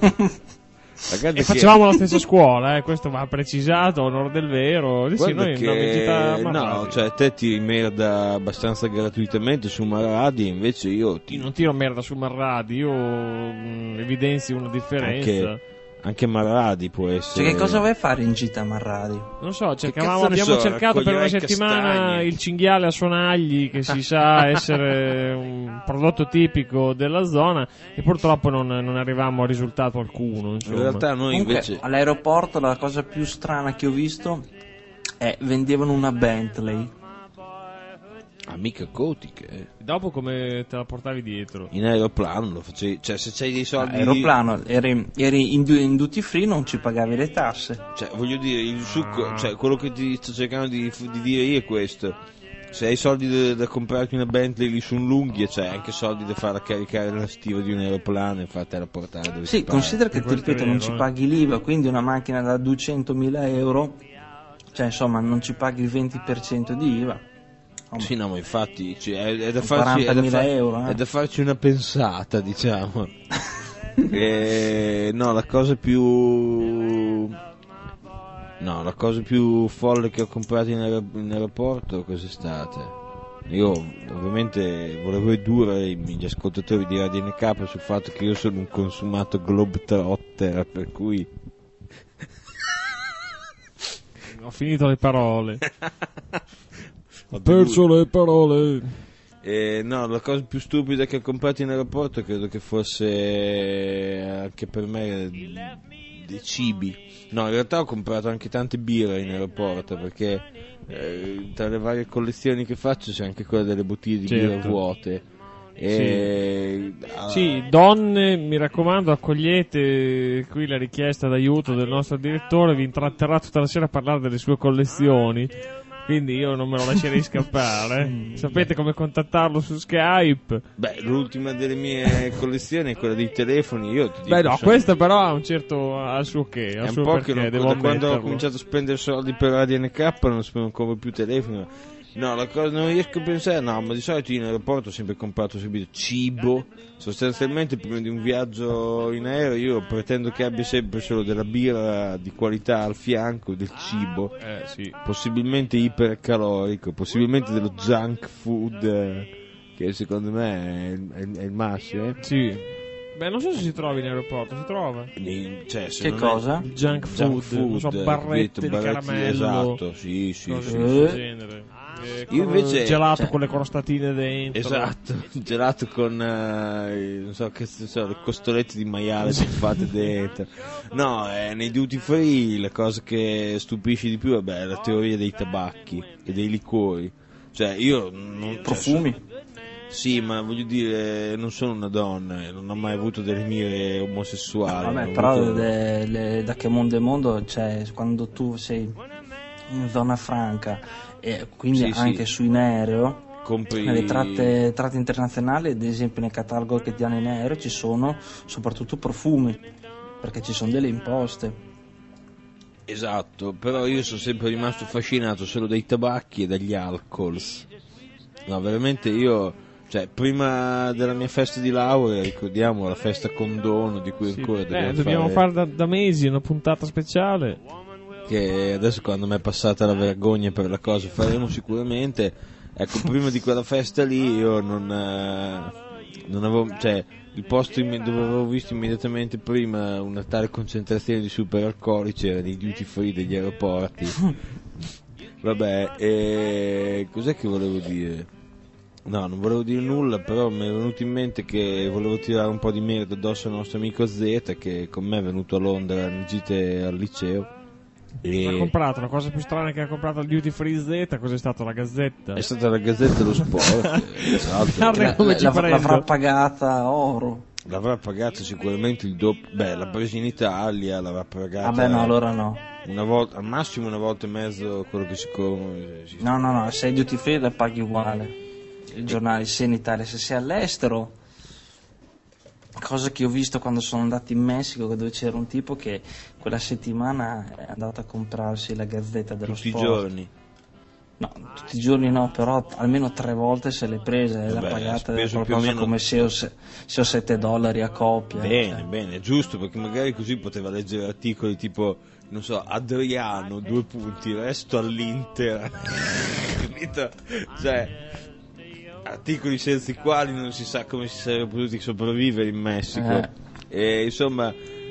E facevamo la stessa scuola, questo va precisato, onor del vero. Sì, noi no, cioè te tiri merda abbastanza gratuitamente su Marradi, invece io non tiro merda su Marradi, io evidenzio una differenza. Anche Marradi può essere. Cioè, che cosa vai a fare in gita a Marradi? Non so, cazzo ne abbiamo so, cercato per una raccoglierai settimana castagne. il cinghiale a sonagli, che si sa essere un prodotto tipico della zona, e purtroppo non arrivavamo a risultato alcuno. In Insomma. realtà noi Comunque, invece. all'aeroporto la cosa più strana che ho visto è vendevano una Bentley. Mica Kotick, Dopo come te la portavi dietro? in aeroplano lo facevi, cioè se c'hai dei soldi Aeroplano, eri in duty free, non ci pagavi le tasse. cioè voglio dire il succo, cioè quello che ti sto cercando di dire io è questo: se hai soldi da comprarti una Bentley lì su un l'unghie, c'hai anche soldi da farla caricare nella stiva di un aeroplano e fartela portare dove Sì, ti pare. considera che ti Questo è ripeto, non vero, ci eh. paghi l'IVA, quindi una macchina da 200.000 euro, cioè insomma non ci paghi il 20% di IVA. Sì, no, ma infatti cioè, è da Con farci 40.000 euro, è da farci una pensata, diciamo. No, la cosa più folle che ho comprato in aeroporto cos'è stata? Io ovviamente volevo ridurre gli ascoltatori di Radio NK sul fatto che io sono un consumato globetrotter, per cui Ho finito le parole. ho Perso le parole. no, la cosa più stupida che ho comprato in aeroporto credo che fosse anche per me dei cibi. No, in realtà ho comprato anche tante birre in aeroporto, perché tra le varie collezioni che faccio c'è anche quella delle bottiglie di birra Certo. vuote. Sì, donne, mi raccomando, accogliete qui la richiesta d'aiuto del nostro direttore, vi intratterrà tutta la sera a parlare delle sue collezioni, quindi io non me lo lascerei scappare. Sapete come contattarlo su Skype? Beh, l'ultima delle mie collezioni è quella dei telefoni. Io ti dico, Beh no, sono- questa però ha un certo, ha il suo che, ha è il un suo po' perché, che devo da quando ho ammetterlo. cominciato a spendere soldi per Radio NK non compro più telefoni. No, la cosa non riesco a pensare, no, ma di solito in aeroporto ho sempre comprato subito cibo. Sostanzialmente prima di un viaggio in aereo io pretendo che abbia sempre solo della birra di qualità al fianco, del cibo, Sì. possibilmente ipercalorico, possibilmente dello junk food, che secondo me è il massimo. Sì. Beh, non so se si trova in aeroporto, si trova. Cioè, se Che non è- cosa? Il junk food, non so, barrette di caramello, esatto, sì, cose sì. di questo genere. Io invece- gelato cioè- con le crostatine dentro. Esatto, gelato con non so che so, le costolette di maiale fatte dentro. No, nei duty free la cosa che stupisce di più è la teoria dei tabacchi e dei liquori. Cioè io non Profumi. sì, ma voglio dire, non sono una donna, non ho mai avuto delle mire omosessuali. Vabbè, non ho però avuto- da che mondo è mondo, cioè quando tu sei in zona franca e quindi Sì, sì. anche su in aereo, compri nelle tratte internazionali, ad esempio nel catalogo che ti hanno in aereo ci sono soprattutto profumi, perché ci sono delle imposte. Esatto, però io sono sempre rimasto affascinato solo dai tabacchi e dagli alcohols. No, veramente io, cioè, prima della mia festa di laurea, ricordiamo la festa condono di cui Sì. ancora Dobbiamo fare da mesi una puntata speciale. che adesso quando mi è passata la vergogna per la cosa faremo sicuramente. Ecco, prima di quella festa lì io non avevo, cioè il posto dove avevo visto immediatamente prima una tale concentrazione di superalcolici era nei duty free degli aeroporti. Vabbè, cos'è che volevo dire? No, non volevo dire nulla, però mi è venuto in mente che volevo tirare un po' di merda addosso al nostro amico Z, che con me è venuto a Londra alle gite al liceo. Ha comprato la cosa più strana che ha comprato al Duty Free Z, cos'è stato? La Gazzetta? È stata la Gazzetta dello Sport, esatto. Guarda come ci prendo. L'avrà pagata oro. L'avrà pagata sicuramente il doppio. Beh, l'ha presa in Italia, l'avrà pagata Vabbè, no, allora no. una volta, al massimo una volta e mezzo quello che si No, sei duty free la paghi uguale. I giornali, se in Italia, se sei all'estero. Cosa che ho visto quando sono andato in Messico, dove c'era un tipo che quella settimana è andato a comprarsi la Gazzetta dello tutti i Sport. giorni. No, tutti i giorni no, però almeno 3 volte se l'è presa e l'ha Vabbè, pagata ha speso più o qualcosa meno- come se ho $7 a coppia. Bene, bene, giusto, perché magari così poteva leggere articoli tipo, non so, Adriano, 2 punti, resto all'Inter. Capito? Cioè, articoli senza i quali non si sa come si sarebbe potuti sopravvivere in Messico. E insomma,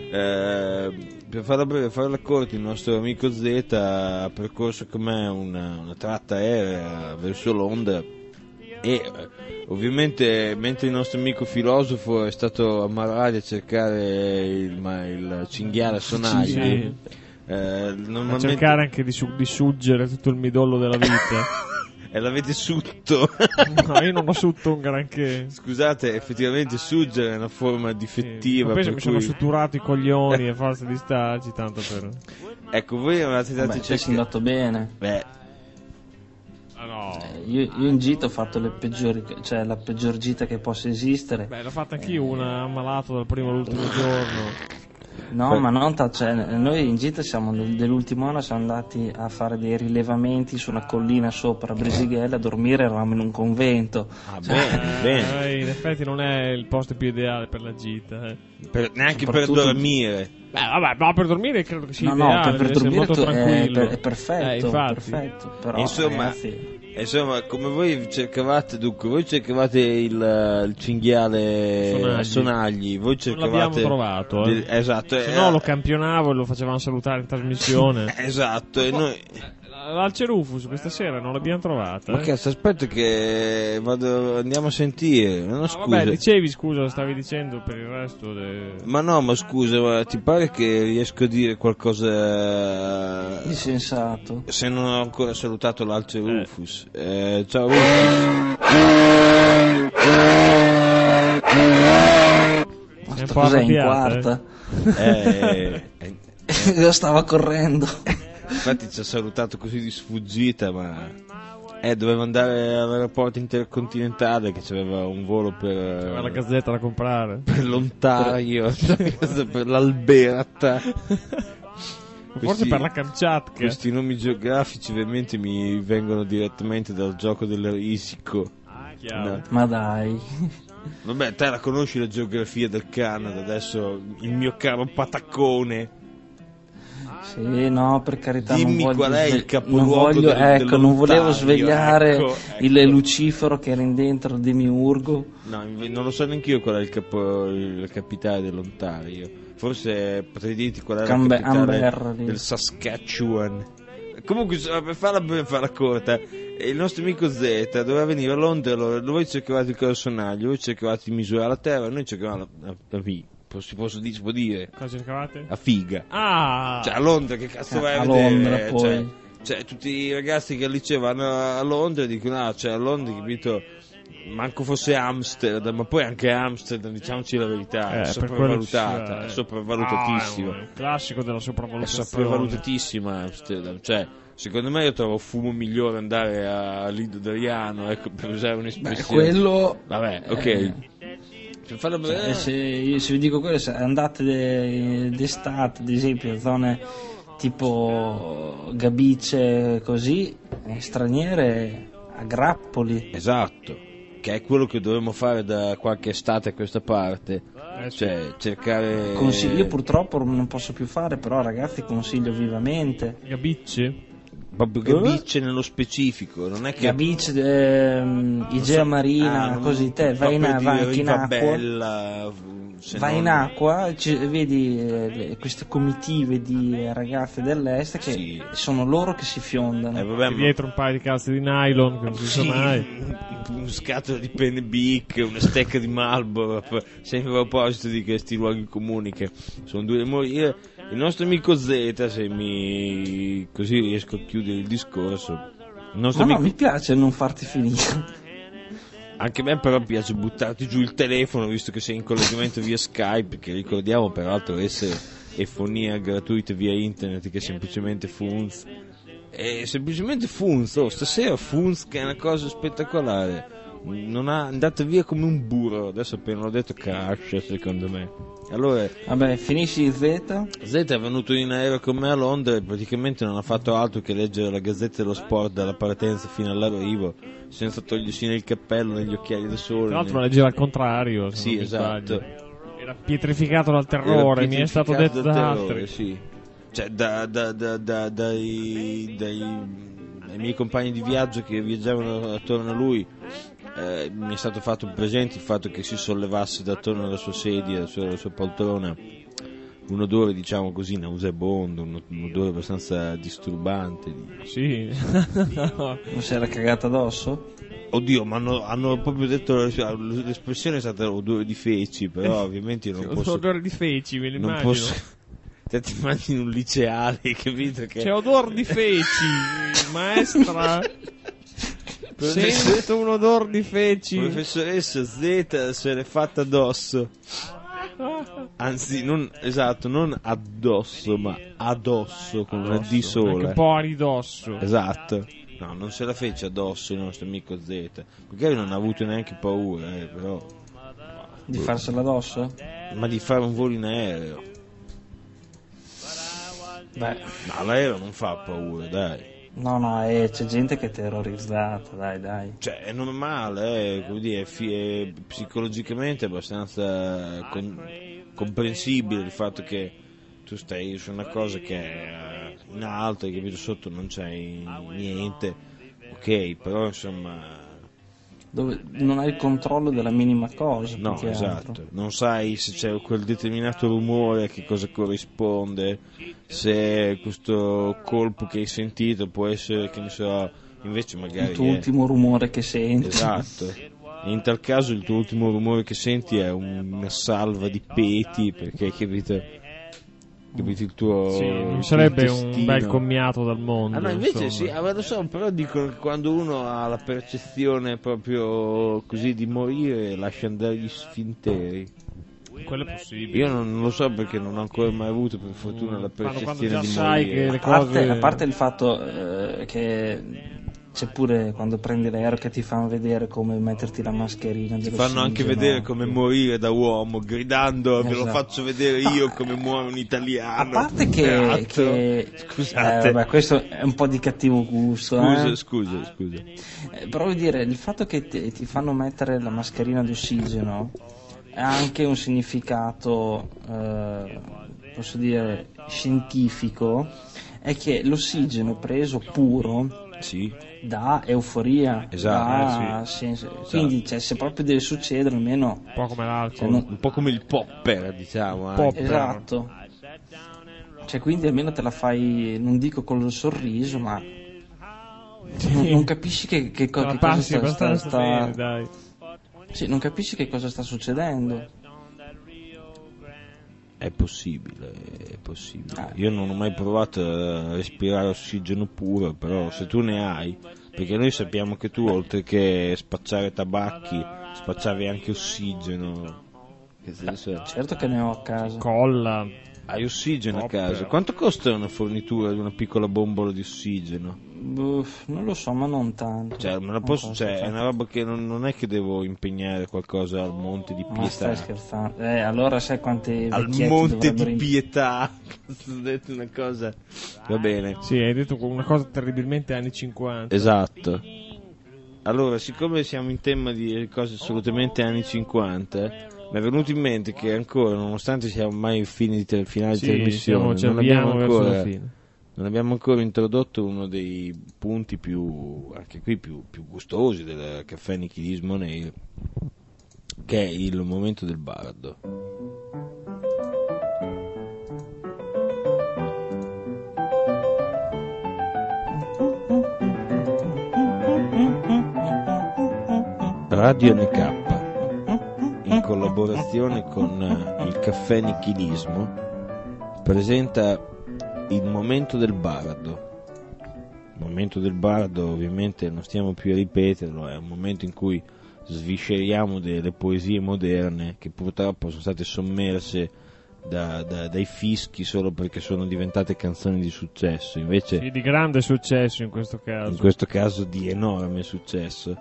Per farla breve, farla corta, il nostro amico Z ha percorso con me una tratta aerea verso Londra e ovviamente mentre il nostro amico filosofo è stato a Maraglia a cercare il cinghiale a sonagli, a cercare anche di suggere tutto il midollo della vita. E l'avete sutto? No, io non ho sutto un granché. Scusate, effettivamente suggere è una forma difettiva. Sì, penso per mi cui... sono sutturato i coglioni a forza di starci, tanto per... Ecco, voi avete dato Beh, sei andato bene. Beh, no. Io in gita ho fatto le peggiori, cioè la peggior gita che possa esistere. Beh, l'ho fatta anch'io, una ammalato dal primo all'ultimo giorno. No, ma non cioè, noi in gita siamo dell'ultimo anno siamo andati a fare dei rilevamenti su una collina sopra Brisighella, a dormire eravamo in un convento. Bene. In effetti non è il posto più ideale per la gita. Neanche per dormire. Beh, vabbè, ma per dormire credo che sia No, ideale, per dormire molto tranquillo. è perfetto, infatti. perfetto. Però, Insomma, come voi cercavate, dunque, voi cercavate il cinghiale a sonagli, voi cercavate... Non l'abbiamo trovato, esatto. Se no lo campionavo e lo facevamo salutare in trasmissione. Esatto, e noi... L'Alce Rufus questa sera non l'abbiamo trovata. Ma cazzo, aspetta che andiamo a sentire. No, scusa. Vabbè, dicevi, scusa, stavi dicendo per il resto. Ma no, ma scusa, ma ti pare che riesco a dire qualcosa di sensato? Se non ho ancora salutato l'Alce Rufus. Ciao Rufus. Ma cos'è in quarta? Io stavo correndo. Infatti ci ha salutato così di sfuggita, ma doveva andare all'aeroporto intercontinentale che c'aveva un volo per la Gazzetta da comprare, per l'Ontario, per l'Alberta, forse per la Kamchatka. Questi nomi geografici ovviamente mi vengono direttamente dal gioco del risico. No. Ma dai. Vabbè, te la conosci la geografia del Canada, adesso il mio caro patacone. Sì, no, per carità. Dimmi non voglio qual è il capoluogo non volevo svegliare ecco. il Lucifero che era in dentro Demiurgo. No, non lo so neanche io qual è la capitale dell'Ontario. Forse potrei dirti qual è la capitale del Saskatchewan. Comunque, per farla corta, il nostro amico Z doveva venire a Londra, voi cercavate il corasonaglio, voi cercavate di misurare la terra, noi cercavamo la via. Si può dire? Cosa cercavate? La figa. Ah! Cioè a Londra che cazzo vai a vedere? Londra poi. Cioè tutti i ragazzi che al liceo vanno a Londra dicono cioè a Londra capito manco fosse Amsterdam, ma poi anche Amsterdam, diciamoci la verità, è sopravvalutata, è sopravvalutatissima. È un classico della sopravvalutazione. È sopravvalutatissima Amsterdam, cioè secondo me io trovo fumo migliore andare a Lido Dariano, ecco, per usare un'espressione. Quello vabbè, ok. Se vi dico quello, se andate d'estate ad esempio in zone tipo Gabice così, straniere a grappoli. Esatto, che è quello che dovremmo fare da qualche estate a questa parte, cioè cercare... Io purtroppo non posso più fare, però ragazzi consiglio vivamente. Gabice? Proprio Gabice nello specifico, non è che Gabice, Igea Marina, così te vai in acqua, vai in acqua, vedi queste comitive di ragazze dell'est che sono loro che si fiondano. Vabbè, dietro un paio di calze di nylon, che non si sa mai. Un scatolo di penne Bic, una stecca di Marlboro, sempre a proposito di questi luoghi comuni che sono due da morire. Il nostro amico Z, così riesco a chiudere il discorso. No, mi piace non farti finire. Anche a me però piace buttarti giù il telefono, visto che sei in collegamento via Skype, che ricordiamo peraltro essere efonia gratuita via internet, che è semplicemente Funz. E semplicemente Funz, stasera Funz che è una cosa spettacolare. Non ha andato via come un burro, adesso appena l'ho detto crash secondo me. Allora, vabbè, finisci Z è venuto in aereo con me a Londra e praticamente non ha fatto altro che leggere la Gazzetta dello Sport dalla partenza fino all'arrivo, senza togliersi né il cappello né gli occhiali da sole. Tra l'altro lo leggeva al contrario. Sì, esatto. Era pietrificato dal terrore, mi è stato detto da altri. Sì. Cioè dai miei compagni di viaggio che viaggiavano attorno a lui, mi è stato fatto presente il fatto che si sollevasse da attorno alla sua sedia, alla sua poltrona, un odore, diciamo così, nauseabondo, un odore abbastanza disturbante. Sì. Non si era cagata addosso? Oddio, ma hanno proprio detto, l'espressione è stata odore di feci, però ovviamente io non posso... Odore di feci, me lo non immagino. posso... Te ti immagini un liceale, capito? Che... C'è odore di feci, maestra. Sento un odore di feci. Professoressa Z se l'è fatta addosso. Anzi, non addosso, ma addosso, con una D sola. Anche un po' a ridosso. Esatto. No, non se la fece addosso il nostro amico Z. Magari non ha avuto neanche paura, però. Di farsela addosso? Ma di fare un volo in aereo. Beh, No, l'aereo non fa paura, dai. no, c'è gente che è terrorizzata, dai. Cioè, è normale, come dire, è psicologicamente abbastanza comprensibile il fatto che tu stai su una cosa che è in alto, hai capito, sotto non c'è niente, ok, però insomma... Dove non hai il controllo della minima cosa. No, più che esatto, altro. non sai se c'è quel determinato rumore, a che cosa corrisponde, se questo colpo che hai sentito può essere, che ne so, invece magari Il tuo ultimo rumore che senti. Esatto. E in tal caso il tuo ultimo rumore che senti è una salva di peti, perché capito il tuo... Sì, non il sarebbe tuo un intestino. bel commiato dal mondo. Ah no, invece insomma. sì, lo so, però dicono che quando uno ha la percezione proprio così di morire, lascia andare gli sfinteri. Quello è possibile. Io non lo so perché non ho ancora mai avuto, per fortuna, la Quando percezione già di sai morire. che le A parte, cose... a parte il fatto che c'è pure quando prendi l'aereo che ti fanno vedere come metterti la mascherina. Ti fanno anche vedere come morire da uomo, gridando, ve lo Esatto. faccio vedere io come muore un italiano. A parte Teatro. che Scusate. vabbè, questo è un po' di cattivo gusto. Scusa. Però vuol dire, il fatto che ti fanno mettere la mascherina d'ossigeno ha anche un significato, posso dire, scientifico, è che l'ossigeno preso puro Sì. dà euforia, Esatto, dà senso. Quindi cioè, se proprio deve succedere almeno Un po' come l'alcol. cioè, non- Un po' come il popper, diciamo. anche. Popper. esatto, cioè quindi almeno te la fai, non dico con sorriso, ma non capisci che Te la cosa passi sta, abbastanza bene, dai. sì, non capisci che cosa sta succedendo. È possibile. Ah. Io non ho mai provato a respirare ossigeno puro, però se tu ne hai, perché noi sappiamo che tu, oltre che spacciare tabacchi, spacciavi anche ossigeno. Che senso è? Certo che ne ho a casa. Colla. Hai ossigeno a Popper. casa? Quanto costa una fornitura di una piccola bombola di ossigeno? Non lo so, ma non tanto. Cioè, me la Non posso, costa cioè, è tanto. una roba che non è che devo impegnare qualcosa al Monte di Ma stai Pietà. scherzando? Allora sai quanti Al vecchietti Monte dovrebbero di Pietà. Ho detto una cosa. Va bene. Sì, hai detto una cosa terribilmente anni 50. Esatto. Allora, siccome siamo in tema di cose assolutamente anni 50, mi è venuto in mente che ancora, nonostante siamo mai finali di Sì, trasmissione, ci non abbiamo avviamo verso la ancora fine. non abbiamo ancora introdotto uno dei punti anche qui più gustosi del caffè nichilismo nero, che è il momento del bardo. Radio NK, in collaborazione con il caffè nichilismo, presenta il momento del bardo. Il momento del bardo, ovviamente non stiamo più a ripeterlo, è un momento in cui svisceriamo delle poesie moderne che purtroppo sono state sommerse dai fischi solo perché sono diventate canzoni di successo, invece Sì, di grande successo in questo caso. in questo caso di enorme successo.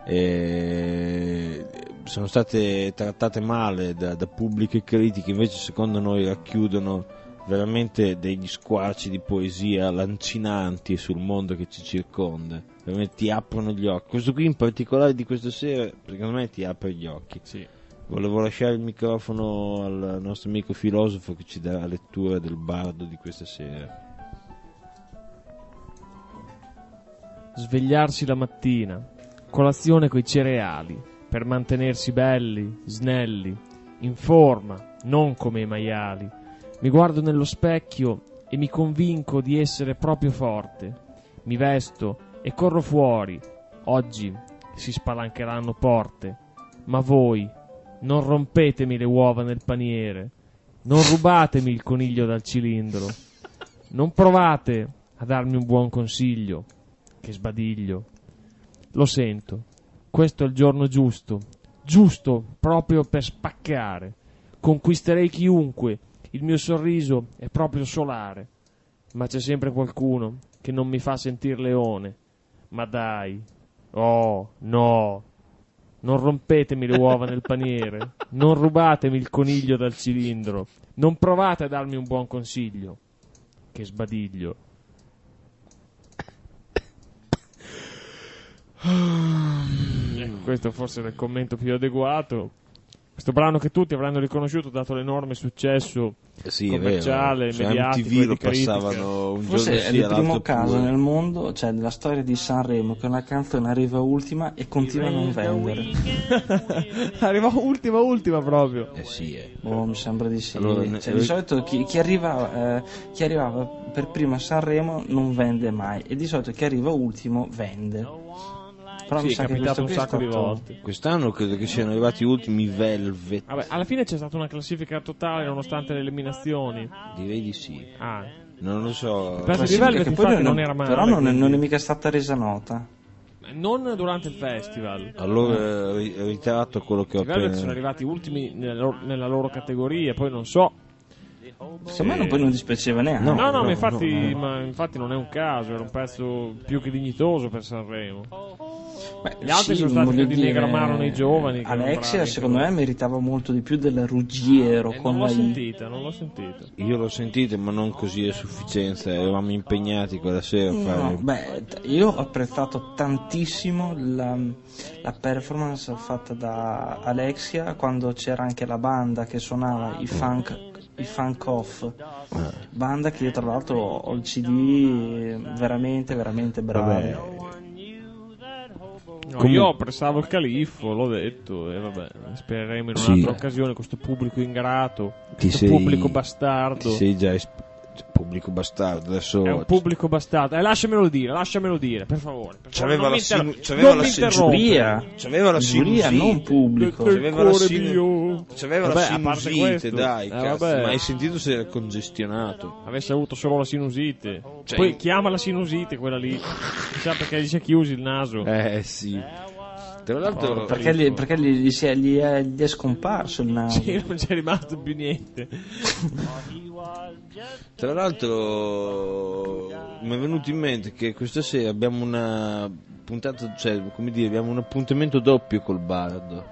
Sono state trattate male da pubbliche critiche, invece secondo noi racchiudono veramente degli squarci di poesia lancinanti sul mondo che ci circonda, veramente ti aprono gli occhi. Questo qui in particolare di questa sera secondo me ti apre gli occhi. Sì. Volevo lasciare il microfono al nostro amico filosofo che ci darà lettura del bardo di questa sera. Svegliarsi la mattina, colazione coi cereali, per mantenersi belli, snelli, in forma, non come i maiali, Mi guardo nello specchio e mi convinco di essere proprio forte. Mi vesto e corro fuori. Oggi si spalancheranno porte. Ma voi non rompetemi le uova nel paniere. Non rubatemi il coniglio dal cilindro. Non provate a darmi un buon consiglio. Che sbadiglio. Lo sento. Questo è il giorno giusto. Giusto proprio per spaccare. Conquisterei chiunque. Il mio sorriso è proprio solare. Ma c'è sempre qualcuno che non mi fa sentir leone. Ma dai. Oh, no. Non rompetemi le uova nel paniere. Non rubatemi il coniglio dal cilindro. Non provate a darmi un buon consiglio. Che sbadiglio. Questo forse è il commento più adeguato. Questo brano che tutti avranno riconosciuto dato l'enorme successo commerciale, mediatico MTV e lo di critica. passavano un Forse giorno è il primo caso nel mondo, cioè della storia di Sanremo, che una canzone arriva ultima e continua a non vendere. Arriva ultima proprio. Sì. Oh, mi sembra di sì. Allora, Cioè, di solito chi arrivava per prima a Sanremo non vende mai, e di solito chi arriva ultimo vende. Però mi Sì, sa è che capitato un questo sacco qui di è stato- volte. Quest'anno credo che siano arrivati ultimi Velvet. Vabbè, alla fine c'è stata una classifica totale nonostante le eliminazioni. Direi di sì. Ah, Non lo so. Penso di Classifica Velvet che poi infatti non era male. però non quindi. è mica stata resa nota. Non durante il festival. Allora ritratto quello che ho I Velvet sono appena. arrivati ultimi nella loro categoria, poi non so. Secondo me poi non dispiaceva neanche. No, no, ma infatti non è un caso, era un pezzo più che dignitoso per Sanremo. Beh, Gli altri sì, sono stati voglio più di dire, Negramaro nei giovani. che Alexia bravi, secondo però. me meritava molto di più del Ruggiero Non con l'ho la I. sentita, non l'ho sentita. Io l'ho sentito, ma non così a sufficienza. Eravamo impegnati quella sera a fare. No, beh, io ho apprezzato tantissimo la performance fatta da Alexia quando c'era anche la banda che suonava i funk off, banda che io tra l'altro ho il CD, veramente veramente bravo. No, io apprezzavo il Califfo, l'ho detto, e vabbè, spereremo in Sì. un'altra occasione questo pubblico ingrato, Ti questo sei- pubblico bastardo. Ti sei già pubblico bastardo. Adesso È un pubblico bastardo. Lasciamelo dire, per favore. C'aveva non la mi sinu- inter- c'aveva non la mi sinu- interrompere. Giuria, c'aveva la giuria, sinusite. non pubblico. Del C'aveva la cuore sinu- mio. C'aveva Vabbè, la a parte sinusite, questo. dai, cazzo, vabbè. ma hai sentito se era congestionato? Avesse avuto solo la sinusite. Cioè, Poi chiama la sinusite quella lì. Chissà perché gli si è chiuso il naso. Sì. Tra l'altro, Perché gli è scomparso il naso. Sì, non c'è rimasto più niente. tra l'altro mi è venuto in mente che questa sera abbiamo una puntata, cioè, come dire, abbiamo un appuntamento doppio col Bardo.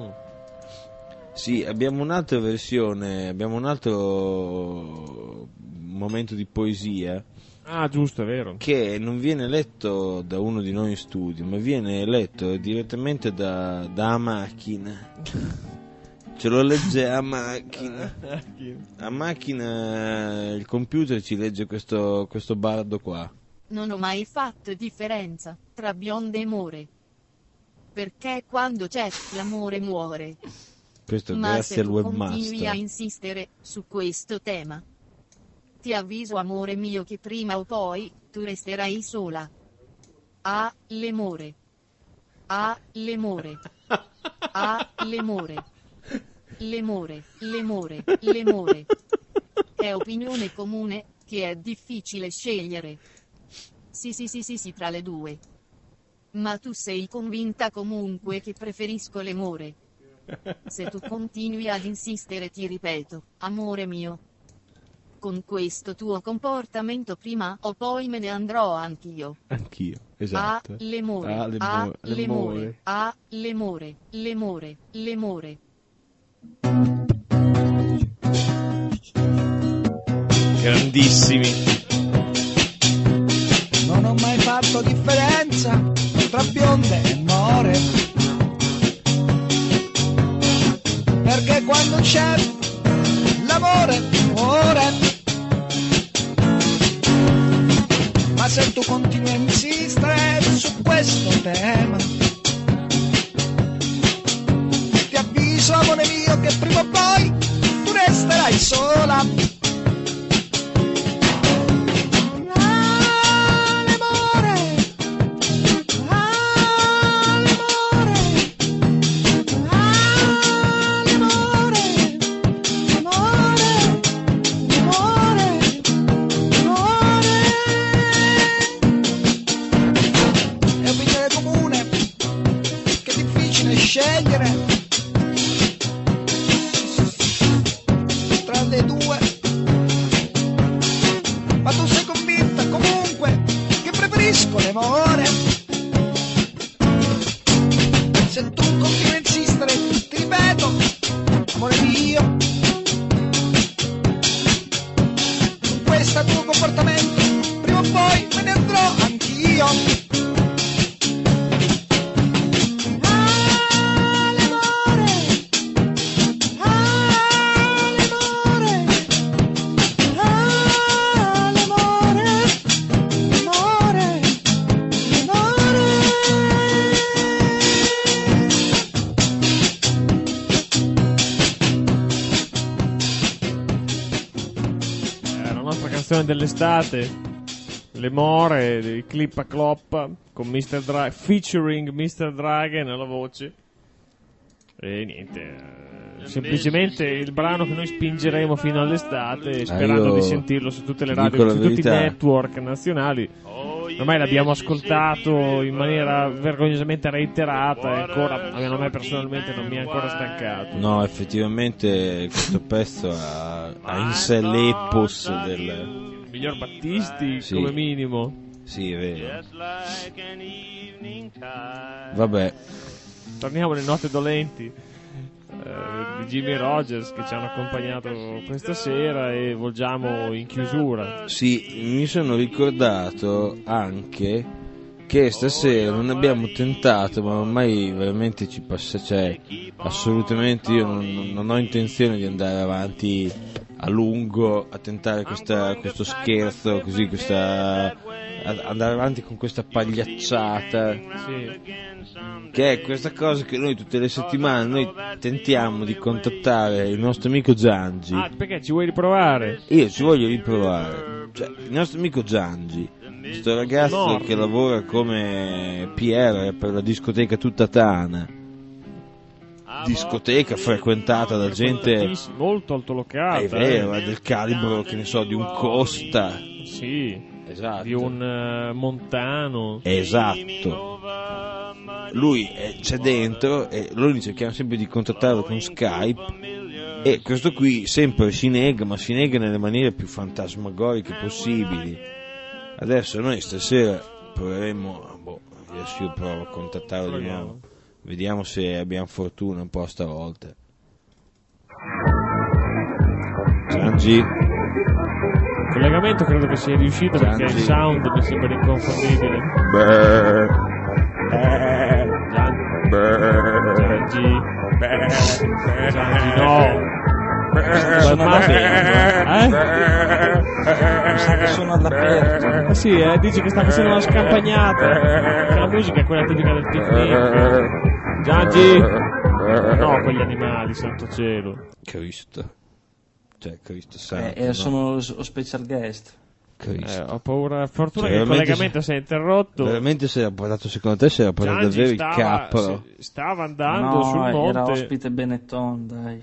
Sì, abbiamo un'altra versione, abbiamo un altro momento di poesia Ah, giusto, è vero. che non viene letto da uno di noi in studio, ma viene letto direttamente da A Macchina. Ce lo legge A Macchina. A Macchina il computer ci legge questo bardo qua. Non ho mai fatto differenza tra bionde e more. Perché quando c'è l'amore muore. Questo Ma grazie se al tu continui a webmaster. insistere su questo tema, ti avviso amore mio che prima o poi tu resterai sola. Ah, l'amore. Ah, l'amore. Ah, l'amore. L'amore. È opinione comune che è difficile scegliere. Sì, tra le due. Ma tu sei convinta comunque che preferisco l'amore. Se tu continui ad insistere ti ripeto, amore mio. Con questo tuo comportamento prima o poi me ne andrò anch'io. Anch'io, Ah, esatto. l'amore. Ah, Ah, l'amore. l'amore. Ah, l'amore. Grandissimi. Non ho mai fatto differenza tra bionde e more. Perché quando c'è l'amore muore. Ma se tu continui a insistere su questo tema, ti avviso amore mio che prima o poi tu resterai sola. scegliere tra le due, ma tu sei convinta comunque che preferisco l'amore. Se tu continui a insistere, ti ripeto, amore mio, con questo tuo comportamento prima o poi me ne andrò anch'io. Dell'estate, le more, il clip a cloppa con Mr. featuring Mr. Dragon alla voce e niente, semplicemente il brano che noi spingeremo fino all'estate sperando di sentirlo su tutte le radio, su tutti i network nazionali. Ormai l'abbiamo ascoltato in maniera vergognosamente reiterata e ancora, almeno a me personalmente, non mi è ancora stancato. No, effettivamente questo pezzo ha in sé l'epos del miglior Battisti, sì, come minimo. Sì, è vero. Vabbè, torniamo alle note dolenti di Jimmy Rogers che ci hanno accompagnato questa sera e volgiamo in chiusura. Sì, mi sono ricordato anche che stasera non abbiamo tentato, ma ormai veramente ci passa, cioè assolutamente io non ho intenzione di andare avanti a lungo a tentare questo scherzo, così andare avanti con questa pagliacciata, sì, che è questa cosa che noi tutte le settimane noi tentiamo di contattare il nostro amico Giangi. Ah, perché ci vuoi riprovare? Io ci voglio riprovare, cioè il nostro amico Giangi, questo ragazzo che lavora come PR per la discoteca Tutta Tana, discoteca frequentata da gente molto altolocata, è vero, è del calibro, che ne so, di un Costa, sì, esatto, di un Montano, esatto. Lui c'è dentro e noi cerchiamo sempre di contattarlo con Skype e questo qui sempre si nega, ma si nega nelle maniere più fantasmagoriche possibili. Adesso noi stasera proveremo, adesso io provo a contattarlo di nuovo, vediamo se abbiamo fortuna un po' stavolta. Giangi, il collegamento credo che sia riuscito, Giangi, perché il sound mi sembra inconfondibile. Giangi, no. Sono all'aperto. Sì, dice che sta facendo una scampagnata. La musica è quella tipica del picnic. Giangi, no, quegli animali, santo cielo. Cristo, cioè Cristo santo. Sono special guest. Ho paura, fortuna che il collegamento si è interrotto. Veramente si era portato, secondo te si era portato davvero il capro? Stava andando sul monte. Era ospite Benetton, dai.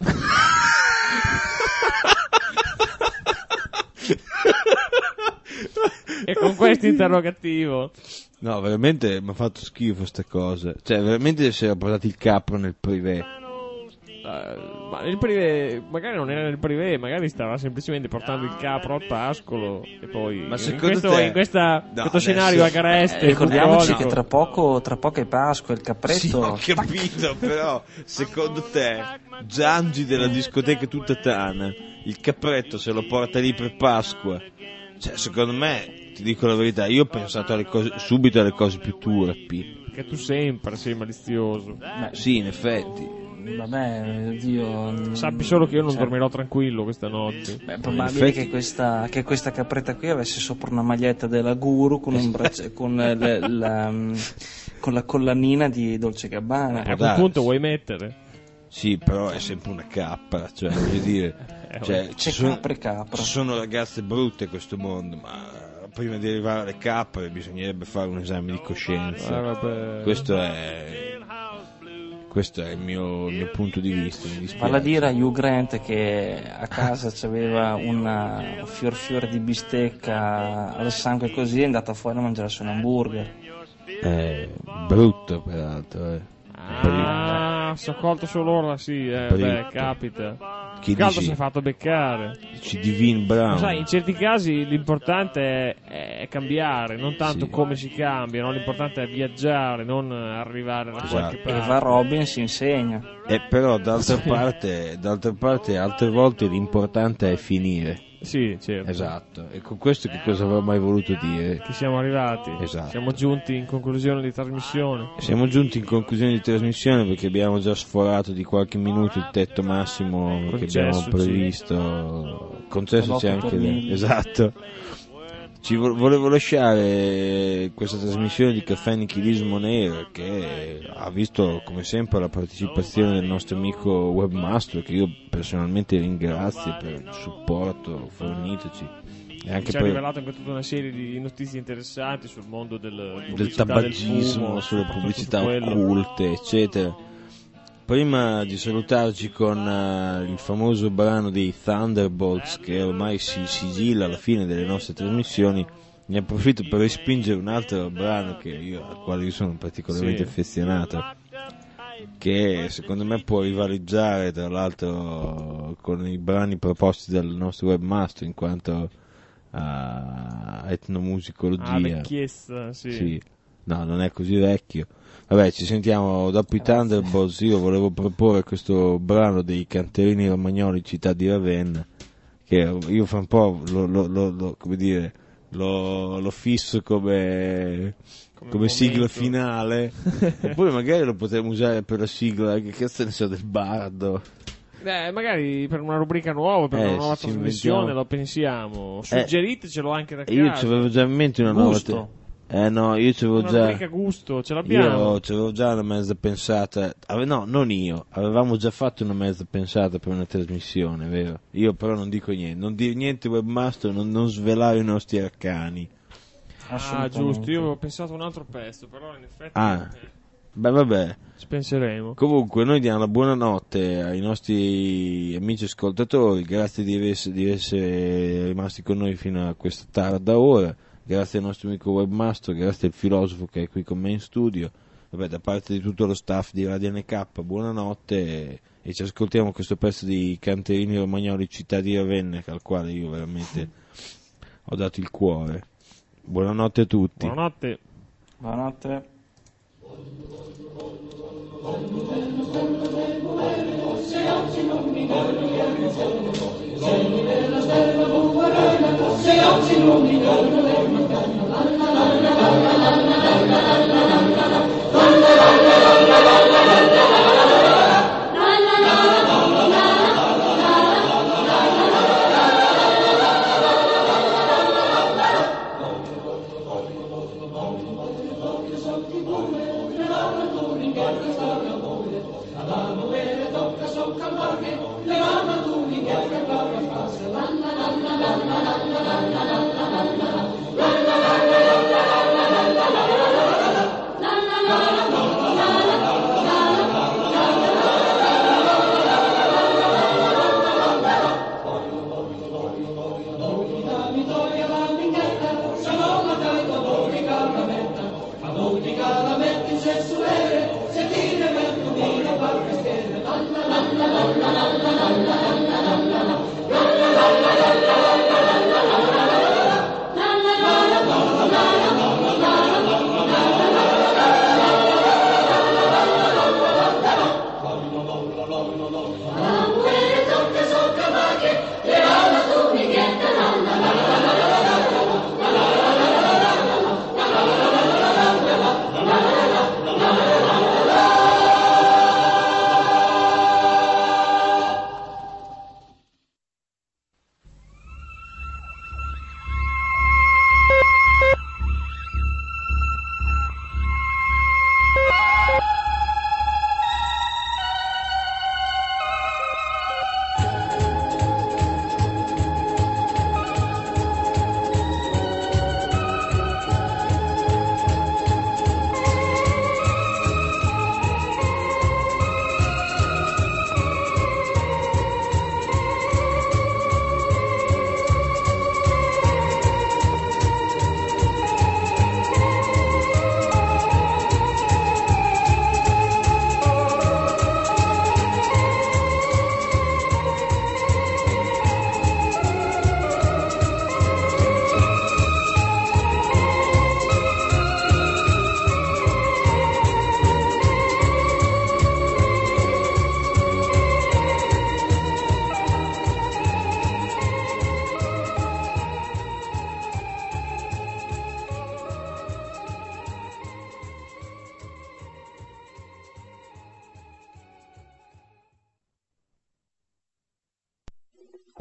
E con questo interrogativo, no, veramente mi ha fatto schifo ste cose, cioè veramente si era portato il capro nel privé. Ma nel privé, magari non era nel privé, magari stava semplicemente portando il capro al pascolo e poi ma in questo scenario agreste. Ricordiamoci che tra poco è Pasqua, il capretto. Sì, ho capito, però secondo te Giangi della discoteca Tutta Tana il capretto se lo porta lì per Pasqua? Cioè, secondo me, ti dico la verità, io ho pensato subito alle cose più turpi. Che tu sempre sei malizioso. Sì, in effetti. Vabbè, Dio. Sappi solo che io non dormirò tranquillo questa notte. Beh, probabile che questa capretta qui avesse sopra una maglietta della Guru con un con la collanina di Dolce Gabbana. A quel punto vuoi mettere? Sì, però è sempre una capra, cioè voglio dire, c'è capra e capra. Ci sono ragazze brutte in questo mondo, ma prima di arrivare alle capre bisognerebbe fare un esame di coscienza. Questo è il mio punto di vista. Vale a dire a Hugh Grant che a casa c'aveva un fior di bistecca al sangue, così è andata fuori a mangiarsi un hamburger. Brutto peraltro. se ho colto solo ora, sì, Brutto. capita. Chi Caldo dici? si è fatto beccare. Dici Divine Brown. Ma sai, in certi casi l'importante è cambiare, non tanto Sì. come si cambia, no? L'importante è viaggiare, non arrivare da qualche parte. Eva Robin si insegna. Però d'altra parte altre volte l'importante è finire. Sì, certo. Esatto. E con questo che cosa avrò mai voluto dire? Che siamo arrivati. Esatto. Siamo giunti in conclusione di trasmissione. Siamo giunti in conclusione di trasmissione perché abbiamo già sforato di qualche minuto il tetto massimo che abbiamo Concessoci. previsto. Concessoci L'otto anche per mille. esatto. Volevo lasciare questa trasmissione di Caffè Nichilismo Nero che ha visto come sempre la partecipazione del nostro amico webmaster, che io personalmente ringrazio per il supporto fornitoci e anche Ci ha per rivelato anche tutta una serie di notizie interessanti sul mondo del tabagismo, fumo, sulle soprattutto pubblicità su quello. occulte, eccetera. Prima di salutarci con il famoso brano dei Thunderbolts che ormai si sigilla alla fine delle nostre trasmissioni, ne approfitto per respingere un altro brano al quale io sono particolarmente Sì. affezionato, che secondo me può rivalizzare tra l'altro con i brani proposti dal nostro webmaster in quanto a etnomusicologia. Vecchiezza, sì. Sì. No, non è così vecchio. Vabbè, ci sentiamo dopo i Thunderbolts. Io volevo proporre questo brano dei Canterini Romagnoli, Città di Ravenna, che io fra un po' lo fisso come sigla momento. finale. Oppure magari lo potremmo usare per la sigla, che cazzo ne so, del bardo. Magari per una rubrica nuova, per una nuova ci trasmissione, inventiamo. lo pensiamo. Suggeritecelo anche da E io casa. ci avevo già in mente una nuova. Gusto. No, io ci avevo Una già. rubrica gusto, ce l'abbiamo. Io ci avevo già una mezza pensata. No, non io. Avevamo già fatto una mezza pensata per una trasmissione, vero? Io però non dico niente. Non dire niente, webmaster, non svelare i nostri arcani. Giusto, io avevo pensato a un altro pezzo, però in effetti Beh, vabbè. ci penseremo. Comunque, noi diamo la buonanotte ai nostri amici ascoltatori. Grazie di essere rimasti con noi fino a questa tarda ora. Grazie al nostro amico webmaster, grazie al filosofo che è qui con me in studio. Vabbè, da parte di tutto lo staff di Radio NK, buonanotte e ci ascoltiamo questo pezzo di Canterini Romagnoli, Città di Ravenna, al quale io veramente ho dato il cuore. Buonanotte a tutti. Buonanotte. Buonanotte.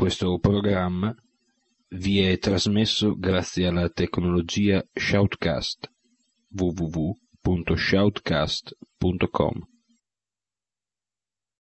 Questo programma vi è trasmesso grazie alla tecnologia Shoutcast. www.shoutcast.com